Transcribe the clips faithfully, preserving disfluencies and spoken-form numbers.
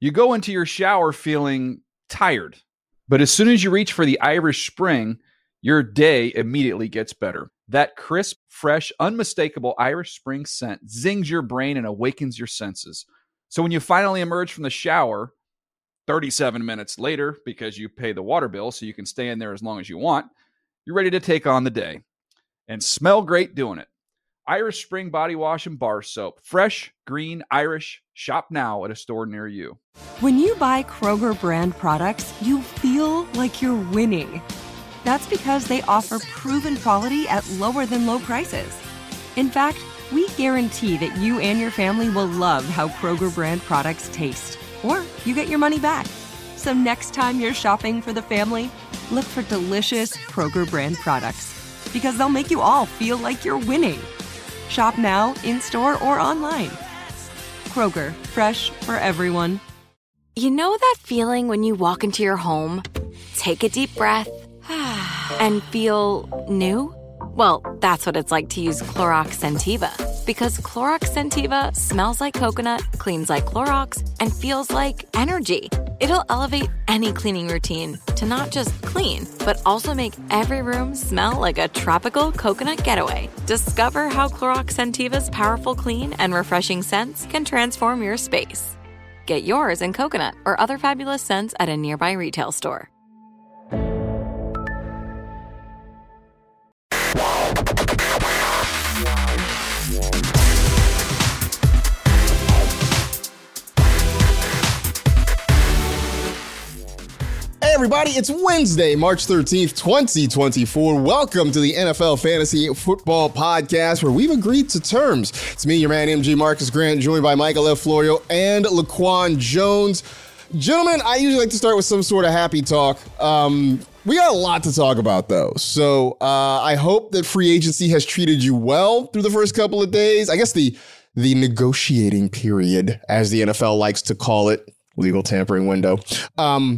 You go into your shower feeling tired, but as soon as you reach for the Irish Spring, your day immediately gets better. That crisp, fresh, unmistakable Irish Spring scent zings your brain and awakens your senses. So when you finally emerge from the shower, thirty-seven minutes later, because you pay the water bill so you can stay in there as long as you want, you're ready to take on the day and smell great doing it. Irish Spring Body Wash and Bar Soap. Fresh, green, Irish. Shop now at a store near you. When you buy Kroger brand products, you feel like you're winning. That's because they offer proven quality at lower than low prices. In fact, we guarantee that you and your family will love how Kroger brand products taste, or you get your money back. So next time you're shopping for the family, look for delicious Kroger brand products, because they'll make you all feel like you're winning. Shop now, in-store, or online. Kroger, fresh for everyone. You know that feeling when you walk into your home, take a deep breath, and feel new? Well, that's what it's like to use Clorox Scentiva. Because Clorox Scentiva smells like coconut, cleans like Clorox, and feels like energy. It'll elevate any cleaning routine to not just clean, but also make every room smell like a tropical coconut getaway. Discover how Clorox Scentiva's powerful clean and refreshing scents can transform your space. Get yours in coconut or other fabulous scents at a nearby retail store. Everybody, it's Wednesday, March thirteenth, twenty twenty-four. Welcome to the N F L Fantasy Football Podcast, where we've agreed to terms. It's me, your man, M G Marcus Grant, joined by Michael F. Florio and Laquan Jones. Gentlemen, I usually like to start with some sort of happy talk. Um, we got a lot to talk about, though. So uh, I hope that free agency has treated you well through the first couple of days. I guess the the negotiating period, as the N F L likes to call it. Legal tampering window. Um,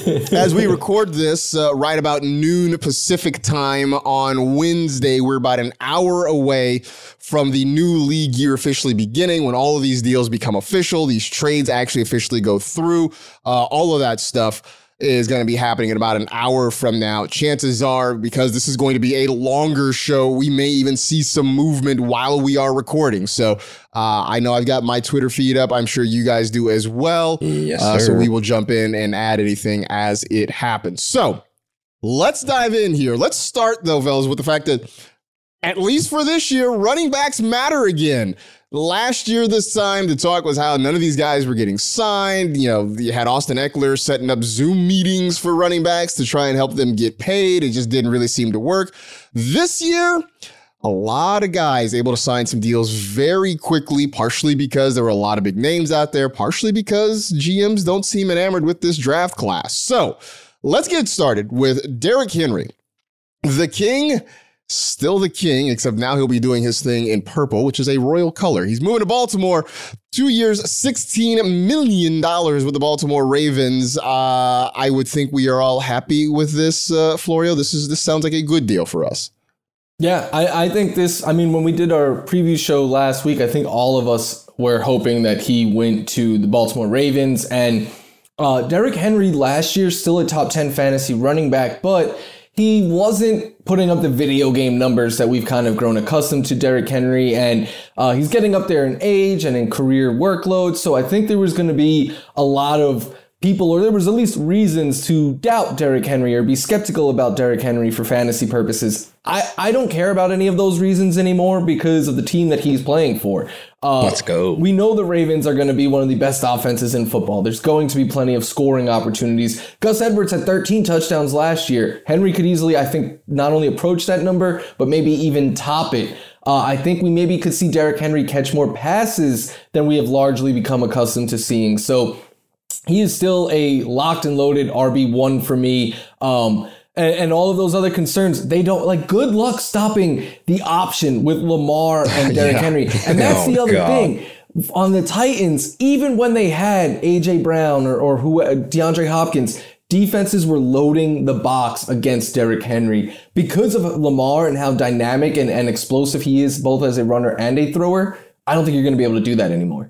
as we record this uh, right about noon Pacific time on Wednesday, we're about an hour away from the new league year officially beginning, when all of these deals become official, these trades actually officially go through, uh, all of that stuff is going to be happening in about an hour from now. Chances are, because this is going to be a longer show, we may even see some movement while we are recording. So uh, I know I've got my Twitter feed up. I'm sure you guys do as well. Yes, uh, sir. So we will jump in and add anything as it happens. So let's dive in here. Let's start, though, fellas, with the fact that at least for this year, running backs matter again. Last year, this time, the talk was how none of these guys were getting signed. You know, you had Austin Eckler setting up Zoom meetings for running backs to try and help them get paid. It just didn't really seem to work. This year, a lot of guys able to sign some deals very quickly, partially because there were a lot of big names out there, partially because G Ms don't seem enamored with this draft class. So let's get started with Derrick Henry, the king. Still the king, except now he'll be doing his thing in purple, which is a royal color. He's moving to Baltimore. Two years, sixteen million dollars with the Baltimore Ravens. Uh, I would think we are all happy with this, uh, Florio. This is this sounds like a good deal for us. Yeah, I, I think this, I mean, when we did our preview show last week, I think all of us were hoping that he went to the Baltimore Ravens. And uh, Derrick Henry last year, still a top ten fantasy running back, but he wasn't putting up the video game numbers that we've kind of grown accustomed to Derrick Henry, and uh, he's getting up there in age and in career workload. So I think there was going to be a lot of people, or there was at least reasons to doubt Derrick Henry or be skeptical about Derrick Henry for fantasy purposes. I, I don't care about any of those reasons anymore because of the team that he's playing for. Uh, Let's go. We know the Ravens are going to be one of the best offenses in football. There's going to be plenty of scoring opportunities. Gus Edwards had thirteen touchdowns last year. Henry could easily, I think, not only approach that number, but maybe even top it. Uh, I think we maybe could see Derrick Henry catch more passes than we have largely become accustomed to seeing. So he is still a locked and loaded R B one for me. Um, and, and all of those other concerns, they don't, like, good luck stopping the option with Lamar and Derrick Yeah. Henry. And that's Oh, the other God. thing. On the Titans, even when they had A J Brown or, or who, DeAndre Hopkins, defenses were loading the box against Derrick Henry because of Lamar and how dynamic and, and explosive he is, both as a runner and a thrower. I don't think you're going to be able to do that anymore.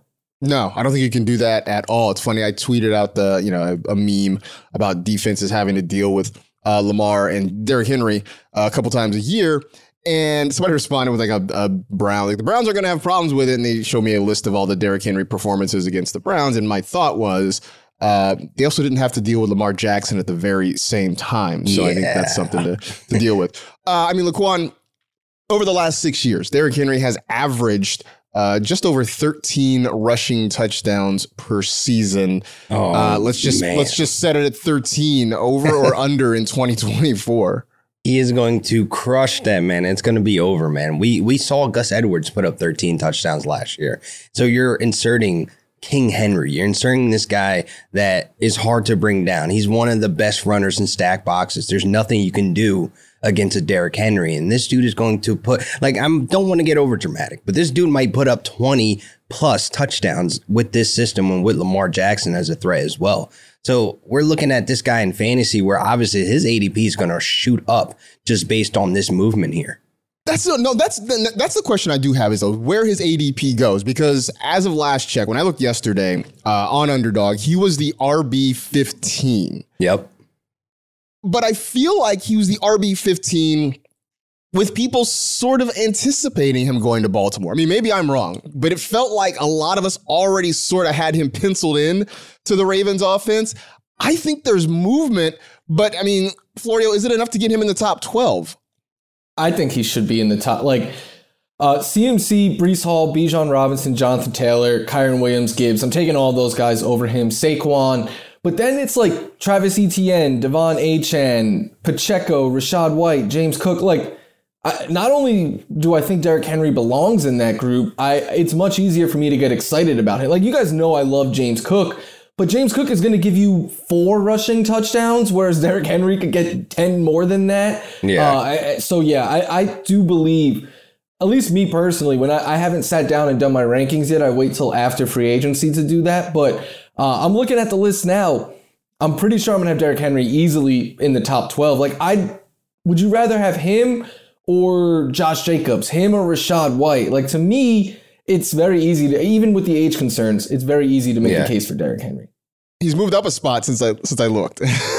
No, I don't think you can do that at all. It's funny. I tweeted out the, you know, a, a meme about defenses having to deal with uh, Lamar and Derrick Henry uh, a couple times a year. And somebody responded with like a, a Brown, like the Browns are going to have problems with it. And they showed me a list of all the Derrick Henry performances against the Browns. And my thought was, uh, they also didn't have to deal with Lamar Jackson at the very same time. So yeah. I think that's something to, to deal with. Uh, I mean, Laquan, over the last six years, Derrick Henry has averaged Uh, just over thirteen rushing touchdowns per season. Oh, uh, let's just man. let's just set it at thirteen, over or under in twenty twenty-four. He is going to crush that, man. It's going to be over, man. We we saw Gus Edwards put up thirteen touchdowns last year. So you're inserting King Henry. You're inserting this guy that is hard to bring down. He's one of the best runners in stack boxes. There's nothing you can do against a Derrick Henry. And this dude is going to put, like, I don't want to get over dramatic, but this dude might put up twenty plus touchdowns with this system and with Lamar Jackson as a threat as well. So we're looking at this guy in fantasy where obviously his A D P is going to shoot up just based on this movement here. That's no, that's the, that's the question I do have is where his A D P goes, because as of last check, when I looked yesterday uh, on Underdog, he was the R B fifteen. Yep. But I feel like he was the R B fifteen with people sort of anticipating him going to Baltimore. I mean, maybe I'm wrong, but it felt like a lot of us already sort of had him penciled in to the Ravens offense. I think there's movement, but I mean, Florio, is it enough to get him in the top twelve? I think he should be in the top, like uh, C M C, Breece Hall, Bijan Robinson, Jonathan Taylor, Kyron Williams, Gibbs. I'm taking all those guys over him. Saquon. But then it's like Travis Etienne, Devon Achane, Pacheco, Rachaad White, James Cook. Like, I, not only do I think Derrick Henry belongs in that group, I it's much easier for me to get excited about it. Like, you guys know I love James Cook, but James Cook is going to give you four rushing touchdowns, whereas Derrick Henry could get ten more than that. Yeah. Uh, I, so, yeah, I, I do believe, at least me personally, when I, I haven't sat down and done my rankings yet, I wait till after free agency to do that. But Uh, I'm looking at the list now. I'm pretty sure I'm going to have Derrick Henry easily in the top twelve. Like, I would you rather have him or Josh Jacobs, him or Rachaad White? Like, to me, it's very easy to, even with the age concerns, it's very easy to make yeah. the case for Derrick Henry. He's moved up a spot since I since I looked.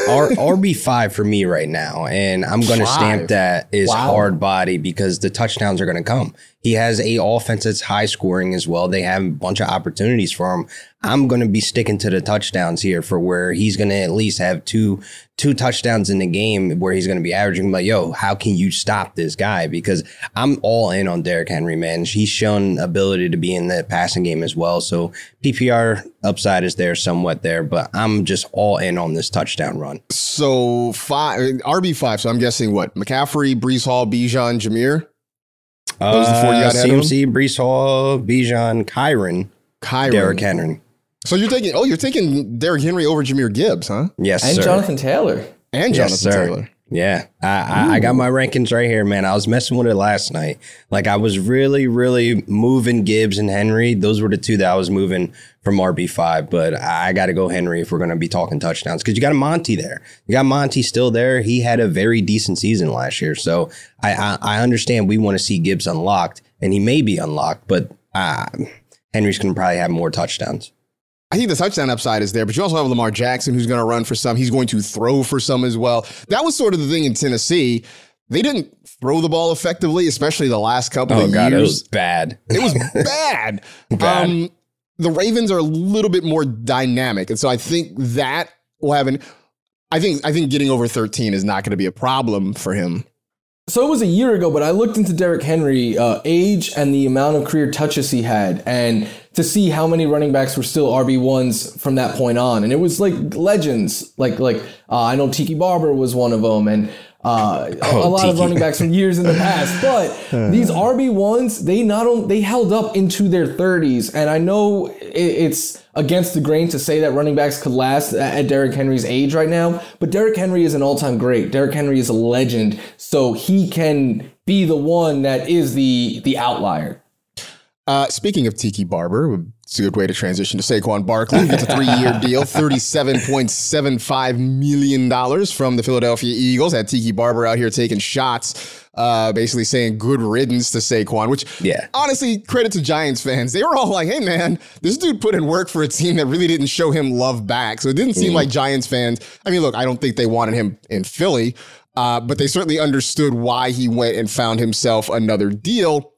R B five for me right now, and I'm going to stamp that is wow. hard body because the touchdowns are going to come. He has a offense that's high scoring as well. They have a bunch of opportunities for him. I'm going to be sticking to the touchdowns here for where he's going to at least have two two touchdowns in the game where he's going to be averaging. Like, yo, how can you stop this guy? Because I'm all in on Derrick Henry, man. He's shown ability to be in the passing game as well. So P P R upside is there somewhat there, but I'm just all in on this touchdown run. So five R B five. So I'm guessing what? McCaffrey, Breece Hall, Bijan, Jameer. Those are the four you got. C M C, Breece Hall, Bijan, Kyron, Kyron, Derrick Henry. So you're taking, oh, you're taking Derrick Henry over Jameer Gibbs, huh? Yes, and sir. Jonathan Taylor. And yes, Jonathan sir. Taylor. Yeah, I, I, I got my rankings right here, man. I was messing with it last night. Like, I was really, really moving Gibbs and Henry. Those were the two that I was moving from R B five. But I got to go Henry if we're going to be talking touchdowns because you got a Monty there. You got Monty still there. He had a very decent season last year. So I, I, I understand we want to see Gibbs unlocked, and he may be unlocked, but uh, Henry's going to probably have more touchdowns. I think the touchdown upside is there, but you also have Lamar Jackson who's going to run for some. He's going to throw for some as well. That was sort of the thing in Tennessee. They didn't throw the ball effectively, especially the last couple oh, of God, years. It was bad. It was bad. bad. Um, the Ravens are a little bit more dynamic. And so I think that will have an, I think, I think getting over thirteen is not going to be a problem for him. So it was a year ago, but I looked into Derrick Henry uh, age and the amount of career touches he had, and to see how many running backs were still R B ones from that point on. And it was like legends, like like uh, I know Tiki Barber was one of them, and uh, oh, a lot Tiki. of running backs from years in the past. But these R B ones, they not only they held up into their thirties, and I know it, it's against the grain to say that running backs could last at Derrick Henry's age right now, but Derrick Henry is an all-time great. Derrick Henry is a legend, so he can be the one that is the the outlier. Uh, speaking of Tiki Barber, It's a good way to transition to Saquon Barkley. He gets a three-year deal, thirty-seven point seven five million dollars from the Philadelphia Eagles. Had Tiki Barber out here taking shots, uh, basically saying good riddance to Saquon, which, yeah, honestly, credit to Giants fans. They were all like, hey, man, this dude put in work for a team that really didn't show him love back. So it didn't seem mm. like Giants fans. I mean, look, I don't think they wanted him in Philly, uh, but they certainly understood why he went and found himself another deal.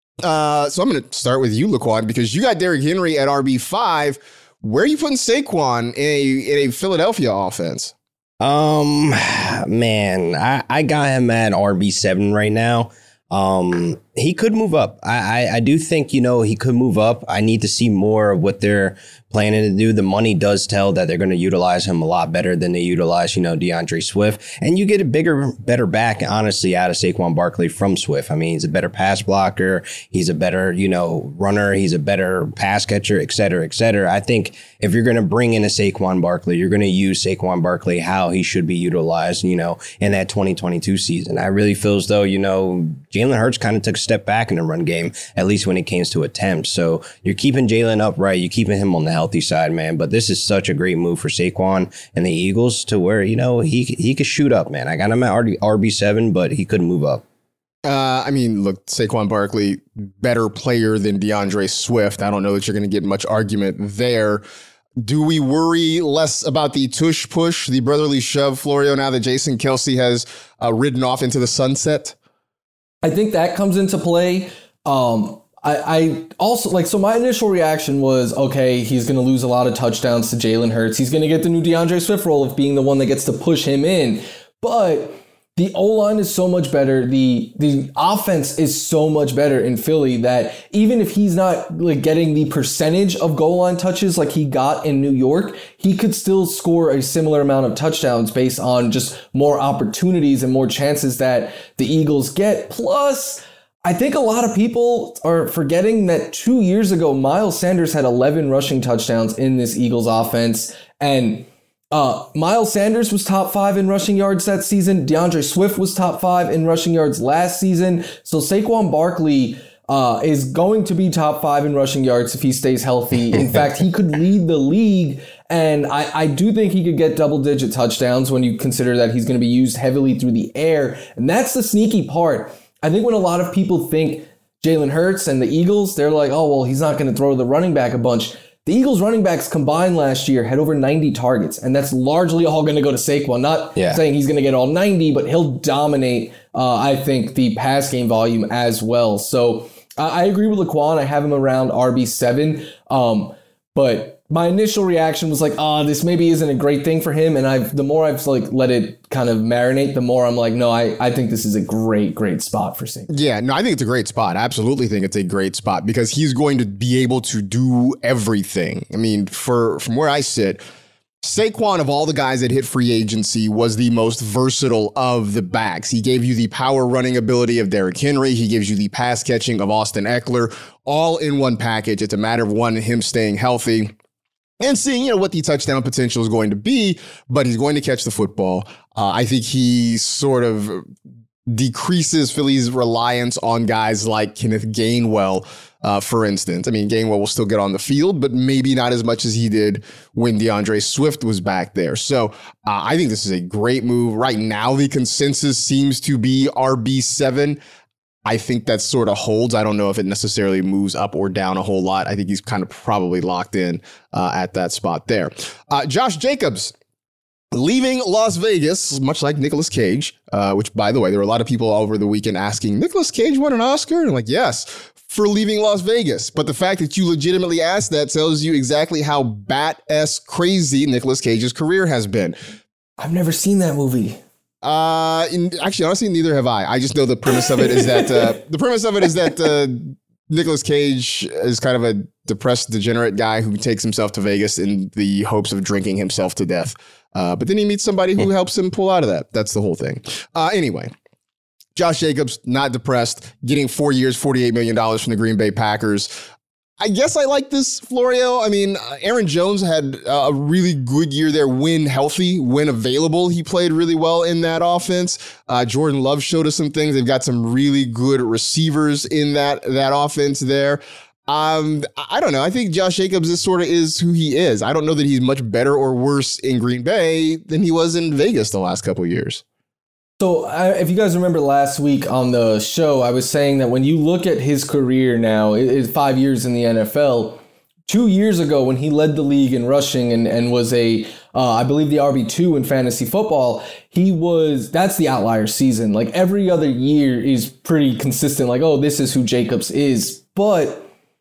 Uh, so I'm going to start with you, Laquan, because you got Derrick Henry at R B five. Where are you putting Saquon in a, in a Philadelphia offense? Um, man, I, I got him at R B seven right now. Um, he could move up. I, I, I do think, you know, he could move up. I need to see more of what they're planning to do. The money does tell that they're going to utilize him a lot better than they utilize, you know, DeAndre Swift. And you get a bigger, better back, honestly, out of Saquon Barkley from Swift. I mean, he's a better pass blocker. He's a better, you know, runner. He's a better pass catcher, et cetera, et cetera. I think if you're going to bring in a Saquon Barkley, you're going to use Saquon Barkley how he should be utilized, you know, in that twenty twenty-two season. I really feel as though, you know, Jalen Hurts kind of took a step back in the run game, at least when it came to attempts. So you're keeping Jalen upright. You're keeping him on the healthy side, man. But this is such a great move for Saquon and the Eagles to where, you know, he he could shoot up, man. I got him at R B seven, but he could move up. Uh, I mean, look, Saquon Barkley, better player than DeAndre Swift. I don't know that you're going to get much argument there. Do we worry less about the tush push, the brotherly shove, Florio, now that Jason Kelce has uh, ridden off into the sunset? I think that comes into play. Um, I, I also like, so my initial reaction was, okay, he's going to lose a lot of touchdowns to Jalen Hurts. He's going to get the new DeAndre Swift role of being the one that gets to push him in. But the O-line is so much better. The the offense is so much better in Philly that even if he's not like getting the percentage of goal line touches like he got in New York, he could still score a similar amount of touchdowns based on just more opportunities and more chances that the Eagles get. Plus, I think a lot of people are forgetting that two years ago, Miles Sanders had eleven rushing touchdowns in this Eagles offense. And Uh, Miles Sanders was top five in rushing yards that season. DeAndre Swift was top five in rushing yards last season. So Saquon Barkley uh, is going to be top five in rushing yards if he stays healthy. In fact, he could lead the league. And I, I do think he could get double digit touchdowns when you consider that he's going to be used heavily through the air. And that's the sneaky part. I think when a lot of people think Jalen Hurts and the Eagles, they're like, oh, well, he's not going to throw the running back a bunch. The Eagles running backs combined last year had over ninety targets, and that's largely all going to go to Saquon. Not yeah. saying he's going to get all ninety, but he'll dominate, uh, I think, the pass game volume as well. So uh, I agree with Laquan. I have him around R B seven, um, but my initial reaction was like, oh, this maybe isn't a great thing for him. And I've the more I've like let it kind of marinate, the more I'm like, no, I, I think this is a great, great spot for Saquon. Yeah, no, I think it's a great spot. I absolutely think it's a great spot because he's going to be able to do everything. I mean, for from where I sit, Saquon, of all the guys that hit free agency, was the most versatile of the backs. He gave you the power running ability of Derrick Henry. He gives you the pass catching of Austin Eckler, all in one package. It's a matter of one, him staying healthy and seeing, you know, what the touchdown potential is going to be, but he's going to catch the football. Uh, I think he sort of decreases Philly's reliance on guys like Kenneth Gainwell, uh, for instance. I mean, Gainwell will still get on the field, but maybe not as much as he did when DeAndre Swift was back there. So uh, I think this is a great move. Right now, the consensus seems to be R B seven. I think that sort of holds. I don't know if it necessarily moves up or down a whole lot. I think he's kind of probably locked in uh, at that spot there. Uh, Josh Jacobs leaving Las Vegas, much like Nicolas Cage, uh, which, by the way, there were a lot of people over the weekend asking, Nicolas Cage won an Oscar? And I'm like, yes, for leaving Las Vegas. But the fact that you legitimately asked that tells you exactly how bat-ass crazy Nicolas Cage's career has been. I've never seen that movie. Uh, in, actually, honestly, neither have I. I just know the premise of it is that uh, the premise of it is that uh, Nicolas Cage is kind of a depressed, degenerate guy who takes himself to Vegas in the hopes of drinking himself to death. Uh, but then he meets somebody who helps him pull out of that. That's the whole thing. Uh, anyway, Josh Jacobs, not depressed, getting four years, forty-eight million dollars from the Green Bay Packers. I guess I like this, Florio. I mean, Aaron Jones had a really good year there when healthy, when available. He played really well in that offense. Uh, Jordan Love showed us some things. They've got some really good receivers in that, that offense there. Um, I don't know. I think Josh Jacobs is sort of is who he is. I don't know that he's much better or worse in Green Bay than he was in Vegas the last couple of years. So I, if you guys remember last week on the show, I was saying that when you look at his career now, it, it's five years in the N F L. Two years ago, when he led the league in rushing and, and was a, uh, I believe the R B two in fantasy football, he was, that's the outlier season. Like every other year is pretty consistent. Like, oh, this is who Jacobs is. But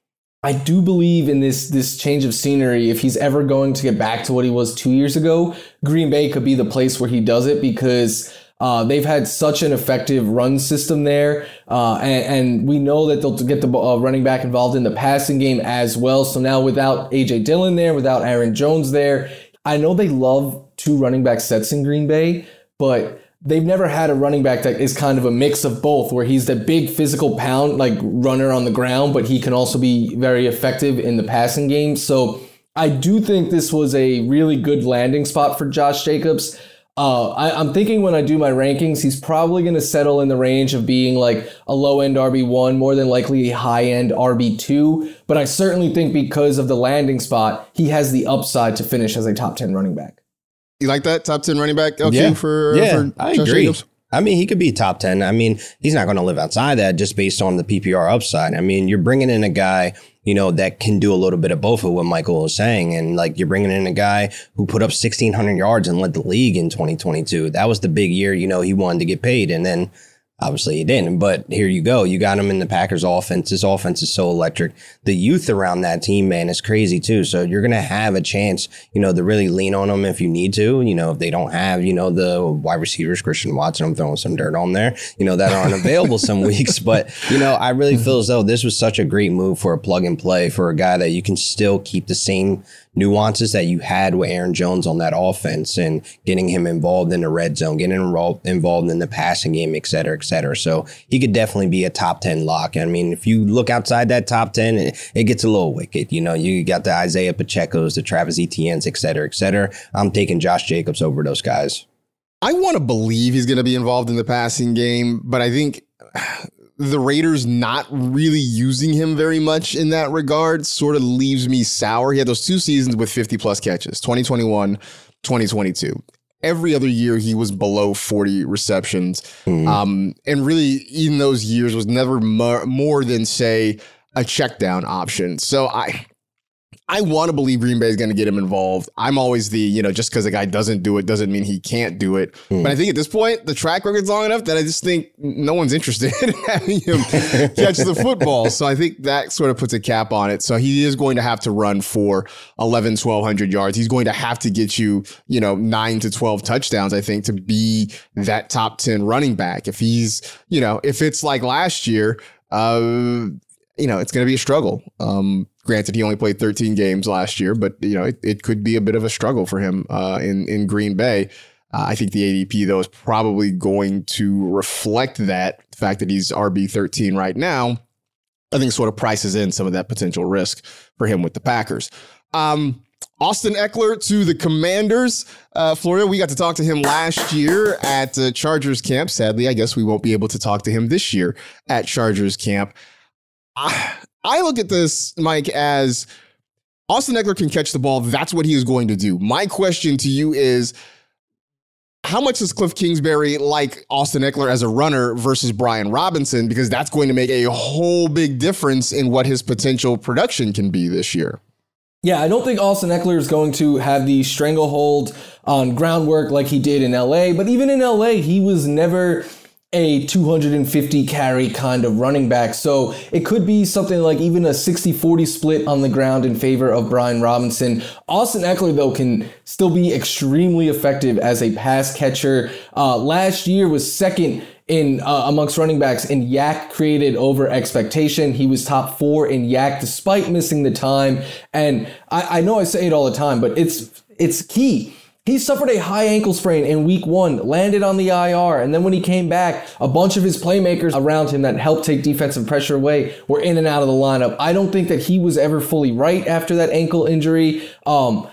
I do believe in this this change of scenery. If he's ever going to get back to what he was two years ago, Green Bay could be the place where he does it because uh, they've had such an effective run system there. Uh, and, and we know that they'll get the uh, running back involved in the passing game as well. So now without A J Dillon there, without Aaron Jones there, I know they love two running back sets in Green Bay, but they've never had a running back that is kind of a mix of both, where he's the big physical pound, like runner on the ground, but he can also be very effective in the passing game. So I do think this was a really good landing spot for Josh Jacobs. Uh, I, I'm thinking when I do my rankings, he's probably going to settle in the range of being like a low-end R B one, more than likely a high-end R B two. But I certainly think because of the landing spot, he has the upside to finish as a top ten running back. You like that top ten running back? Okay, yeah. for yeah, for I Josh agree. Jacobs? I mean, he could be top ten. I mean, he's not going to live outside that just based on the P P R upside. I mean, you're bringing in a guy, you know, that can do a little bit of both of what Michael was saying. And like, you're bringing in a guy who put up sixteen hundred yards and led the league in twenty twenty-two. That was the big year, you know, he wanted to get paid. And then obviously he didn't, but here you go. You got him in the Packers offense. This offense is so electric. The youth around that team, man, is crazy too. So you're going to have a chance, you know, to really lean on them if you need to. You know, if they don't have, you know, the wide receivers, Christian Watson, I'm throwing some dirt on there, you know, that aren't available some weeks. But, you know, I really feel as though this was such a great move for a plug and play for a guy that you can still keep the same nuances that you had with Aaron Jones on that offense and getting him involved in the red zone, getting him involved in the passing game, et cetera, et cetera. So he could definitely be a top ten lock. I mean, if you look outside that top ten, it, it gets a little wicked. You know, you got the Isaiah Pacheco's, the Travis Etienne's, et cetera, et cetera. I'm taking Josh Jacobs over those guys. I want to believe he's going to be involved in the passing game, but I think the Raiders not really using him very much in that regard sort of leaves me sour. He had those two seasons with fifty plus catches, twenty twenty-one, twenty twenty-two. Every other year he was below forty receptions. Mm. Um, and really in those years was never more, more than, say, a check down option. So I I want to believe Green Bay is going to get him involved. I'm always the, you know, just because a guy doesn't do it doesn't mean he can't do it. Mm. But I think at this point, the track record's long enough that I just think no one's interested in having him catch the football. So I think that sort of puts a cap on it. So he is going to have to run for eleven, twelve hundred yards. He's going to have to get you, you know, nine to twelve touchdowns, I think, to be that top ten running back. If he's, you know, if it's like last year, uh, you know, it's going to be a struggle. Um, Granted, he only played thirteen games last year, but, you know, it, it could be a bit of a struggle for him uh, in, in Green Bay. Uh, I think the A D P, though, is probably going to reflect that. The fact that he's R B thirteen right now, I think sort of prices in some of that potential risk for him with the Packers. Um, Austin Ekeler to the Commanders. Uh, Florida, we got to talk to him last year at uh, Chargers camp. Sadly, I guess we won't be able to talk to him this year at Chargers camp. I, I look at this, Mike, as Austin Ekeler can catch the ball. That's what he is going to do. My question to you is, how much does Cliff Kingsbury like Austin Ekeler as a runner versus Brian Robinson? Because that's going to make a whole big difference in what his potential production can be this year. Yeah, I don't think Austin Ekeler is going to have the stranglehold on groundwork like he did in L A. But even in L A, he was never a two hundred fifty carry kind of running back. So it could be something like even a sixty forty split on the ground in favor of Brian Robinson. Austin Ekeler, though, can still be extremely effective as a pass catcher. Uh, last year was second in uh, amongst running backs in Y A C created over expectation. He was top four in Y A C despite missing the time. And I, I know I say it all the time, but it's it's key. He suffered a high ankle sprain in week one, landed on the I R, and then when he came back, a bunch of his playmakers around him that helped take defensive pressure away were in and out of the lineup. I don't think that he was ever fully right after that ankle injury. Um,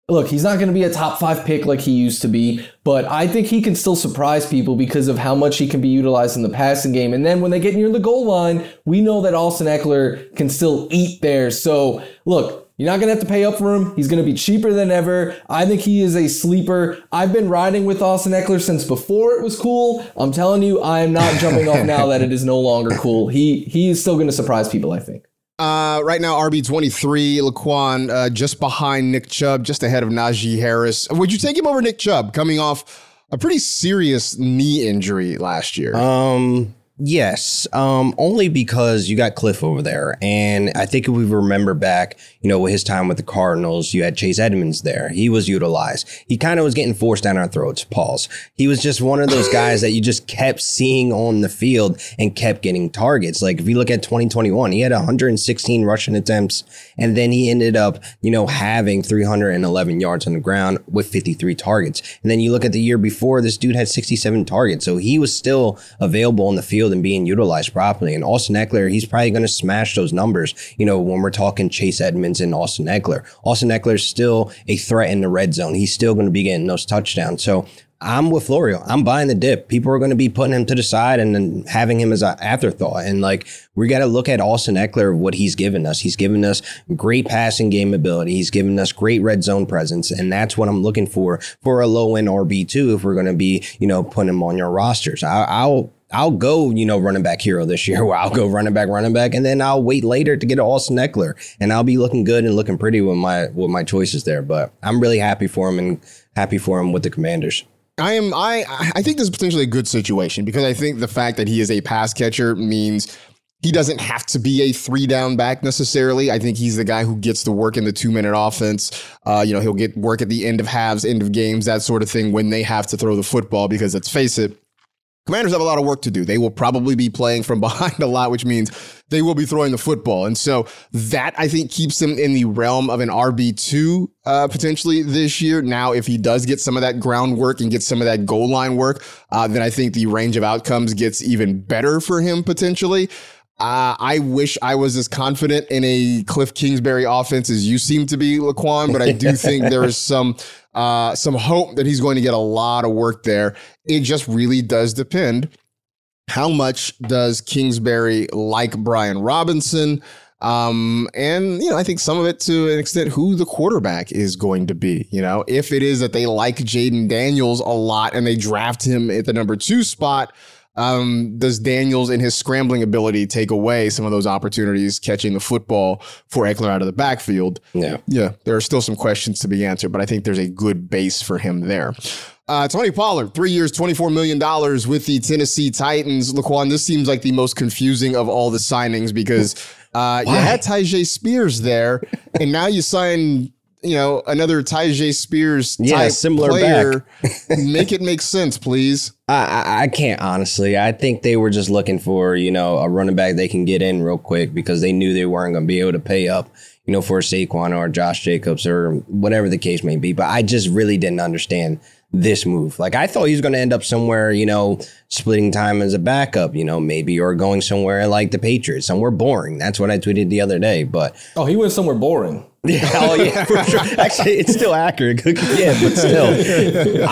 look, he's not going to be a top five pick like he used to be, but I think he can still surprise people because of how much he can be utilized in the passing game. And then when they get near the goal line, we know that Austin Ekeler can still eat there. So look, you're not going to have to pay up for him. He's going to be cheaper than ever. I think he is a sleeper. I've been riding with Austin Ekeler since before it was cool. I'm telling you, I am not jumping off now that it is no longer cool. He he is still going to surprise people, I think. Uh, right now, R B twenty-three, Laquan, uh, just behind Nick Chubb, just ahead of Najee Harris. Would you take him over Nick Chubb, coming off a pretty serious knee injury last year? Um, yes, um, only because you got Cliff over there. And I think if we remember back, you know, with his time with the Cardinals, you had Chase Edmonds there. He was utilized. He kind of was getting forced down our throats, pause. He was just one of those guys that you just kept seeing on the field and kept getting targets. Like if you look at twenty twenty-one, he had one hundred sixteen rushing attempts, and then he ended up, you know, having three hundred eleven yards on the ground with fifty-three targets. And then you look at the year before, this dude had sixty-seven targets. So he was still available on the field and being utilized properly. And Austin Ekeler, he's probably going to smash those numbers, you know, when we're talking Chase Edmonds and Austin Ekeler. Austin Ekeler is still a threat in the red zone. He's still going to be getting those touchdowns. So I'm with Florio. I'm buying the dip. People are going to be putting him to the side and then having him as an afterthought. And like, we got to look at Austin Ekeler, what he's given us. He's given us great passing game ability. He's given us great red zone presence. And that's what I'm looking for, for a low end R B two, if we're going to be, you know, putting him on your rosters. I, I'll, I'll go, you know, running back hero this year, where I'll go running back, running back, and then I'll wait later to get an Austin Ekeler, and I'll be looking good and looking pretty with my with my choices there. But I'm really happy for him and happy for him with the Commanders. I am. I I think this is potentially a good situation because I think the fact that he is a pass catcher means he doesn't have to be a three down back necessarily. I think he's the guy who gets the work in the two minute offense. Uh, you know, he'll get work at the end of halves, end of games, that sort of thing when they have to throw the football, because let's face it, Commanders have a lot of work to do. They will probably be playing from behind a lot, which means they will be throwing the football. And so that, I think, keeps them in the realm of an R B two uh, potentially this year. Now, if he does get some of that groundwork and get some of that goal line work, uh, then I think the range of outcomes gets even better for him potentially. Uh, I wish I was as confident in a Cliff Kingsbury offense as you seem to be, Laquan, but I do think there is some uh, some hope that he's going to get a lot of work there. It just really does depend. How much does Kingsbury like Brian Robinson? Um, and, you know, I think some of it to an extent who the quarterback is going to be. You know, if it is that they like Jaden Daniels a lot and they draft him at the number two spot, Um, does Daniels and his scrambling ability take away some of those opportunities catching the football for Ekeler out of the backfield? Yeah. Yeah, there are still some questions to be answered, but I think there's a good base for him there. Uh, Tony Pollard, three years, twenty-four million dollars with the Tennessee Titans. Laquan, this seems like the most confusing of all the signings because uh, you had Tyjae Spears there, and now you sign, you know, another Tyjae Spears type yeah, similar player. Make it make sense, please. I, I can't, honestly. I think they were just looking for, you know, a running back they can get in real quick because they knew they weren't going to be able to pay up, you know, for a Saquon or Josh Jacobs or whatever the case may be. But I just really didn't understand this move. Like, I thought he was going to end up somewhere, you know, splitting time as a backup, you know, maybe, or going somewhere like the Patriots, somewhere boring. That's what I tweeted the other day. But oh, he went somewhere boring. Yeah, oh yeah, for sure. Actually, it's still accurate. Yeah, but still,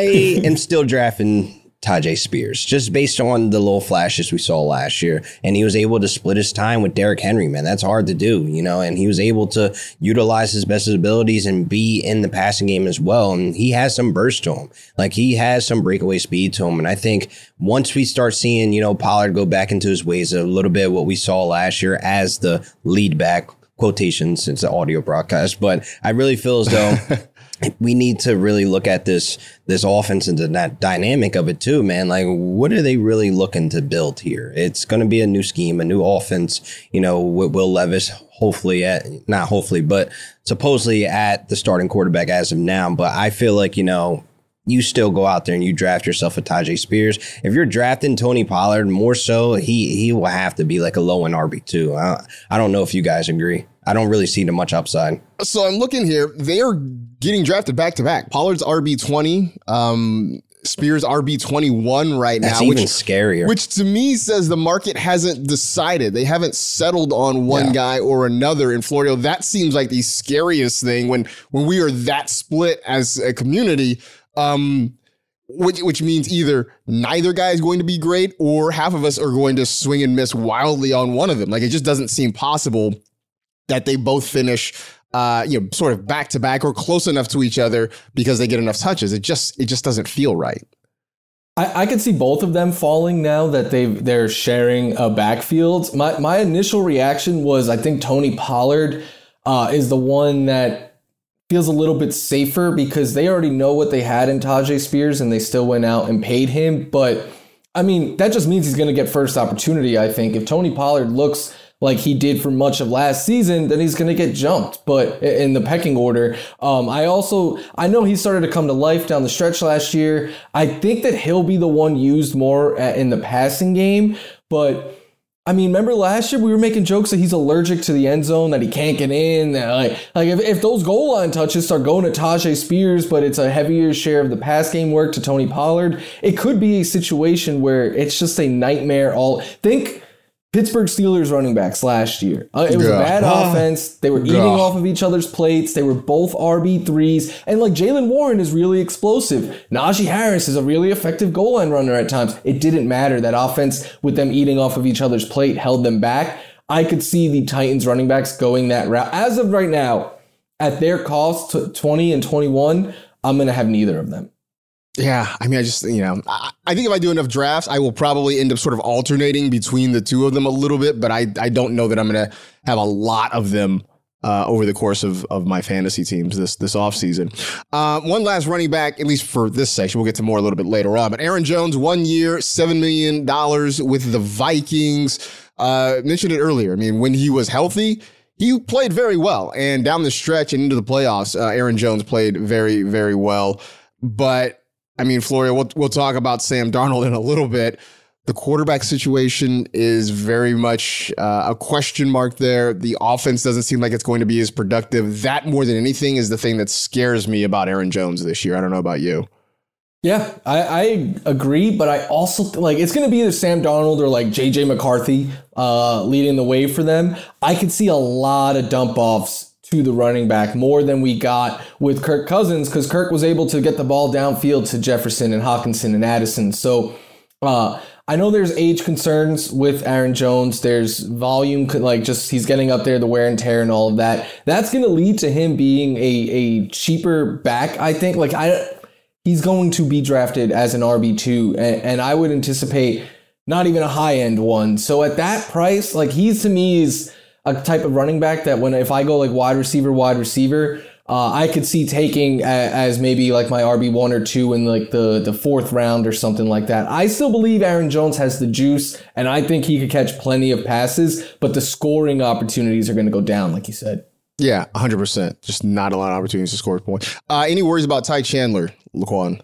I am still drafting Tyjae Spears just based on the little flashes we saw last year, and he was able to split his time with Derrick Henry. Man, that's hard to do, you know. And he was able to utilize his best abilities and be in the passing game as well. And he has some burst to him, like he has some breakaway speed to him. And I think once we start seeing, you know, Pollard go back into his ways a little bit, what we saw last year as the lead back. Quotations since the audio broadcast, but I really feel as though we need to really look at this this offense and the dynamic of it too, man. Like, what are they really looking to build here? It's going to be a new scheme, a new offense, you know, with Will Levis, hopefully at, not hopefully, but supposedly at the starting quarterback as of now. But I feel like, you know, you still go out there and you draft yourself a Tyjae Spears. If you're drafting Tony Pollard, more so, he he will have to be like a low end R B two. I, I don't know if you guys agree. I don't really see much upside. So I'm looking here. They are getting drafted back to back. Pollard's R B twenty. Um, Spears R B twenty-one right That's now. even which, scarier. Which to me says the market hasn't decided. They haven't settled on one yeah. guy or another in Florio. That seems like the scariest thing when, when we are that split as a community, um, which, which means either neither guy is going to be great or half of us are going to swing and miss wildly on one of them. Like, it just doesn't seem possible that they both finish Uh, you know, sort of back to back or close enough to each other because they get enough touches. It just, it just doesn't feel right. I, I could see both of them falling now that they they're sharing a backfield. My my initial reaction was I think Tony Pollard uh, is the one that feels a little bit safer because they already know what they had in Tyjae Spears and they still went out and paid him. But I mean, that just means he's going to get first opportunity. I think if Tony Pollard looks like he did for much of last season, then he's going to get jumped. But in the pecking order, um, I also, I know he started to come to life down the stretch last year. I think that he'll be the one used more at, in the passing game. But I mean, remember last year we were making jokes that he's allergic to the end zone, that he can't get in. That like, like if, if those goal line touches start going to Tyjae Spears, but it's a heavier share of the pass game work to Tony Pollard, it could be a situation where it's just a nightmare. All think Pittsburgh Steelers running backs last year. Uh, it was Gah. a bad Ah. offense. They were eating Gah. off of each other's plates. They were both R B threes. And like Jaylen Warren is really explosive. Najee Harris is a really effective goal line runner at times. It didn't matter. That offense with them eating off of each other's plate held them back. I could see the Titans running backs going that route. As of right now, at their cost, twenty and twenty-one, I'm going to have neither of them. Yeah, I mean, I just, you know, I, I think if I do enough drafts, I will probably end up sort of alternating between the two of them a little bit, but I, I don't know that I'm going to have a lot of them uh, over the course of, of my fantasy teams this, this offseason. Uh, one last running back, at least for this section, we'll get to more a little bit later on, but Aaron Jones, one year, seven million dollars with the Vikings. Uh, mentioned it earlier. I mean, when he was healthy, he played very well, and down the stretch and into the playoffs, uh, Aaron Jones played very, very well, but I mean, Florio, we'll, we'll talk about Sam Darnold in a little bit. The quarterback situation is very much uh, a question mark there. The offense doesn't seem like it's going to be as productive. That, more than anything, is the thing that scares me about Aaron Jones this year. I don't know about you. Yeah, I, I agree, but I also like it's going to be either Sam Darnold or like J J McCarthy uh, leading the way for them. I could see a lot of dump offs to the running back, more than we got with Kirk Cousins, because Kirk was able to get the ball downfield to Jefferson and Hawkinson and Addison. So uh, I know there's age concerns with Aaron Jones. There's volume, like just he's getting up there, the wear and tear and all of that. That's going to lead to him being a, a cheaper back, I think. Like I, he's going to be drafted as an R B two, and, and I would anticipate not even a high-end one. So at that price, like he's to me is a type of running back that when if I go like wide receiver, wide receiver, uh, I could see taking a, as maybe like my R B one or two in like the, the fourth round or something like that. I still believe Aaron Jones has the juice, and I think he could catch plenty of passes, but the scoring opportunities are going to go down, like you said. Yeah, one hundred percent. Just not a lot of opportunities to score points. Uh, any worries about Ty Chandler, Laquan?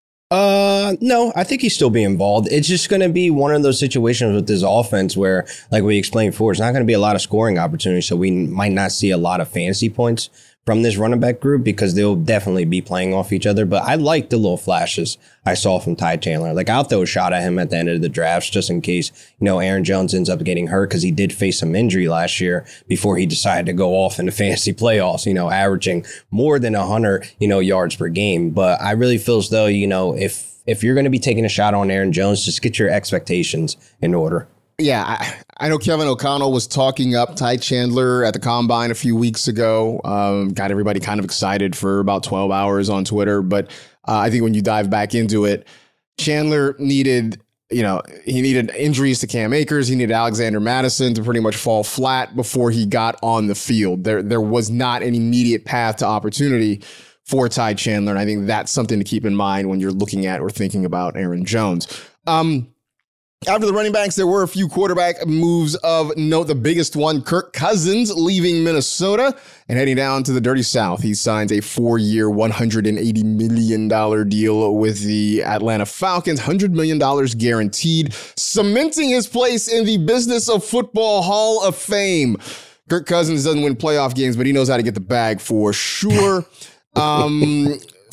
Uh, no, I think he'll still be involved. It's just going to be one of those situations with this offense where, like we explained before, it's not going to be a lot of scoring opportunities. So we might not see a lot of fantasy points from this running back group because they'll definitely be playing off each other. But I like the little flashes I saw from Ty Chandler. Like, I'll throw a shot at him at the end of the drafts just in case, you know, Aaron Jones ends up getting hurt, because he did face some injury last year before he decided to go off in the fantasy playoffs, you know, averaging more than one hundred, you know, yards per game. But I really feel as though, you know, if if you're going to be taking a shot on Aaron Jones, just get your expectations in order. Yeah, I, I know Kevin O'Connell was talking up Ty Chandler at the Combine a few weeks ago. Um, got everybody kind of excited for about twelve hours on Twitter. But uh, I think when you dive back into it, Chandler needed, you know, he needed injuries to Cam Akers. He needed Alexander Madison to pretty much fall flat before he got on the field. There, there was not an immediate path to opportunity for Ty Chandler. And I think that's something to keep in mind when you're looking at or thinking about Aaron Jones. Um, After the running backs, there were a few quarterback moves of note. The biggest one, Kirk Cousins leaving Minnesota and heading down to the Dirty South. He signs a four-year, one hundred eighty million dollars deal with the Atlanta Falcons, one hundred million dollars guaranteed, cementing his place in the Business of Football Hall of Fame. Kirk Cousins doesn't win playoff games, but he knows how to get the bag for sure. Um...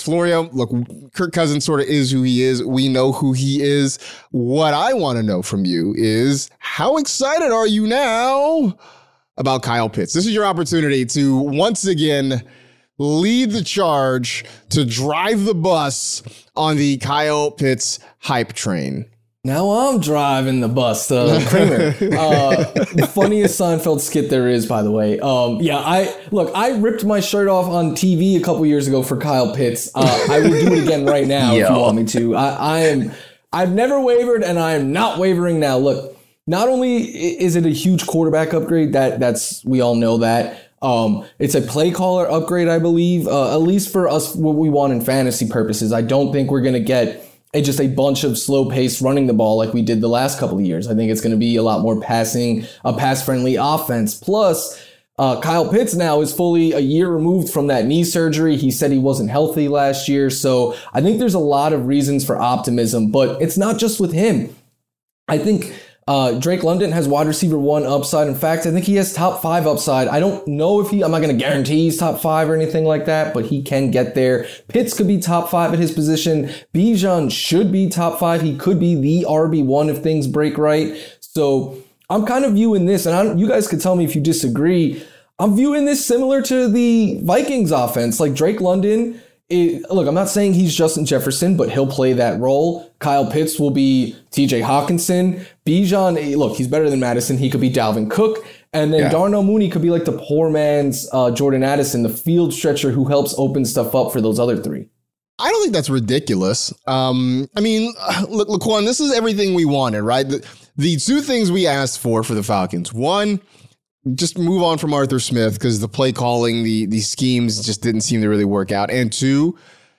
Florio, look, Kirk Cousins sort of is who he is. We know who he is. What I want to know from you is how excited are you now about Kyle Pitts? This is your opportunity to once again lead the charge, to drive the bus on the Kyle Pitts hype train. Now I'm driving the bus, uh, Kramer. Uh, the funniest Seinfeld skit there is, by the way. Um, yeah, I look. I ripped my shirt off on T V a couple years ago for Kyle Pitts. Uh, I will do it again right now if you want me to. I, I am. I've never wavered, and I am not wavering now. Look, not only is it a huge quarterback upgrade, that that's we all know that. Um, it's a play caller upgrade, I believe, uh, at least for us, what we want in fantasy purposes. I don't think we're gonna get a, just a bunch of slow pace running the ball like we did the last couple of years. I think it's going to be a lot more passing, a pass friendly offense. Plus, uh, Kyle Pitts now is fully a year removed from that knee surgery. He said he wasn't healthy last year. So I think there's a lot of reasons for optimism, but it's not just with him. I think uh, Drake London has wide receiver one upside. In fact, I think he has top five upside. I don't know if he, I'm not going to guarantee he's top five or anything like that, but he can get there. Pitts could be top five at his position. Bijan should be top five. He could be the R B one if things break right. So I'm kind of viewing this, and I don't, you guys could tell me if you disagree. I'm viewing this similar to the Vikings offense, like Drake London. It, look, I'm not saying he's Justin Jefferson, but he'll play that role. Kyle Pitts will be T J Hawkinson. Bijan, look, he's better than Madison. He could be Dalvin Cook. And then yeah. Darnell Mooney could be like the poor man's uh, Jordan Addison, the field stretcher who helps open stuff up for those other three. I don't think that's ridiculous. Um, I mean, look, Laquan, this is everything we wanted, right? The, the two things we asked for for the Falcons. One, just move on from Arthur Smith because the play calling, the, the schemes just didn't seem to really work out. And two,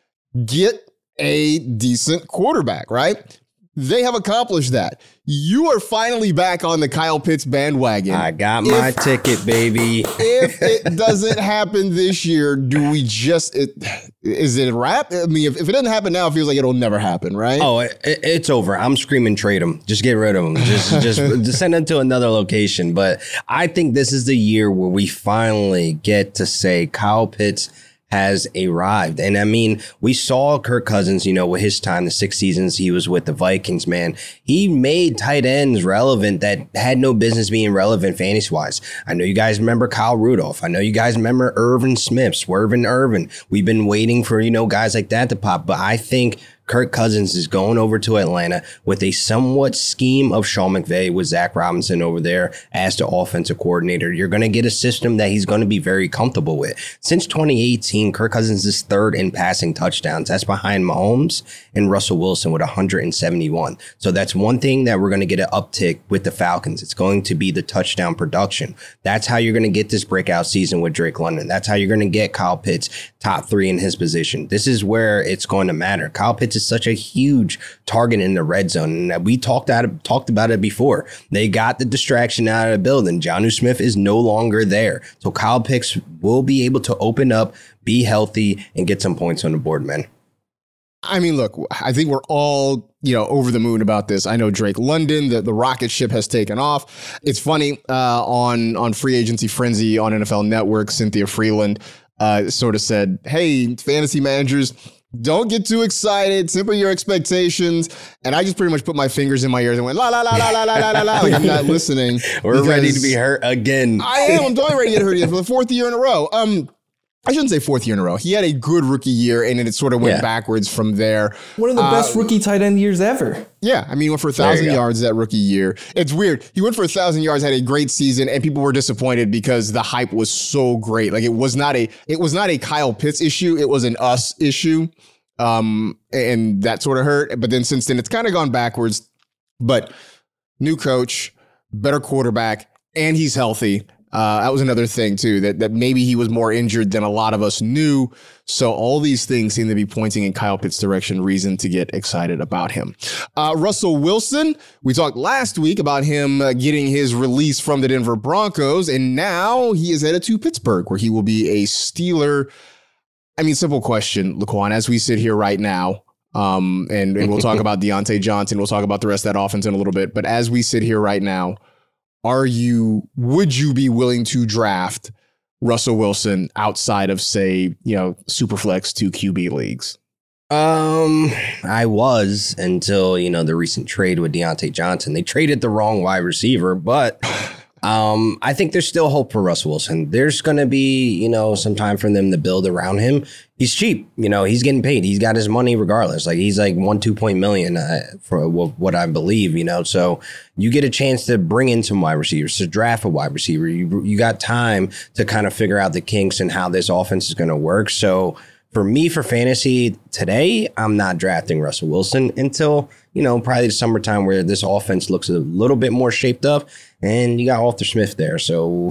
get a decent quarterback, right? They have accomplished that. You are finally back on the Kyle Pitts bandwagon. I got my if, ticket, baby. If it doesn't happen this year, do we just, it, is it a wrap? I mean, if, if it doesn't happen now, it feels like it'll never happen, right? Oh, it, it's over. I'm screaming trade him. Just get rid of him. Just, just, just send him to another location. But I think this is the year where we finally get to say Kyle Pitts has arrived. And I mean, we saw Kirk Cousins, you know, with his time, the six seasons he was with the Vikings, man, he made tight ends relevant that had no business being relevant fantasy wise. I know you guys remember Kyle Rudolph. I know you guys remember Irvin Smith, Swervin Irvin. We've been waiting for, you know, guys like that to pop, but I think Kirk Cousins is going over to Atlanta with a somewhat scheme of Sean McVay with Zach Robinson over there as the offensive coordinator. You're going to get a system that he's going to be very comfortable with. Since twenty eighteen, Kirk Cousins is third in passing touchdowns. That's behind Mahomes and Russell Wilson with one hundred seventy-one. So that's one thing that we're going to get an uptick with the Falcons. It's going to be the touchdown production. That's how you're going to get this breakout season with Drake London. That's how you're going to get Kyle Pitts top three in his position. This is where it's going to matter. Kyle Pitts is such a huge target in the red zone. And we talked out of, talked about it before. They got the distraction out of the building. Jonnu Smith is no longer there. So Kyle Pitts will be able to open up, be healthy, and get some points on the board, man. I mean, look, I think we're all, you know, over the moon about this. I know Drake London, the, the rocket ship has taken off. It's funny, uh, on, on Free Agency Frenzy on N F L Network, Cynthia Freeland uh, sort of said, hey, fantasy managers, don't get too excited. Temper your expectations. And I just pretty much put my fingers in my ears and went, la, la, la, la, la, la, la, la. Like I'm not listening. We're ready to be hurt again. I am. I'm totally ready to get hurt again for the fourth year in a row. Um, I shouldn't say fourth year in a row. He had a good rookie year, and then it sort of went yeah. backwards from there. One of the uh, best rookie tight end years ever. Yeah, I mean, he went for a thousand yards that rookie year. It's weird. He went for a thousand yards, had a great season, and people were disappointed because the hype was so great. Like it was not a, it was not a Kyle Pitts issue. It was an us issue, um, and that sort of hurt. But then since then, it's kind of gone backwards. But new coach, better quarterback, and he's healthy. Uh, that was another thing, too, that, that maybe he was more injured than a lot of us knew. So all these things seem to be pointing in Kyle Pitts' direction, reason to get excited about him. Uh, Russell Wilson, we talked last week about him uh, getting his release from the Denver Broncos, and now he is headed to Pittsburgh, where he will be a Steeler. I mean, simple question, Laquan, as we sit here right now, um, and, and we'll talk about Deontay Johnson, we'll talk about the rest of that offense in a little bit, but as we sit here right now, Are you, would you be willing to draft Russell Wilson outside of, say, you know, Superflex two Q B leagues? Um, I was until, you know, the recent trade with Deontay Johnson. They traded the wrong wide receiver, but um, I think there's still hope for Russell Wilson. There's going to be, you know, some time for them to build around him. He's cheap. You know, he's getting paid. He's got his money regardless. Like he's like one, two point million uh, for what I believe, you know, so you get a chance to bring in some wide receivers, to draft a wide receiver. You, you got time to kind of figure out the kinks and how this offense is going to work. So for me, for fantasy today, I'm not drafting Russell Wilson until, you know, probably the summertime where this offense looks a little bit more shaped up and you got Arthur Smith there. So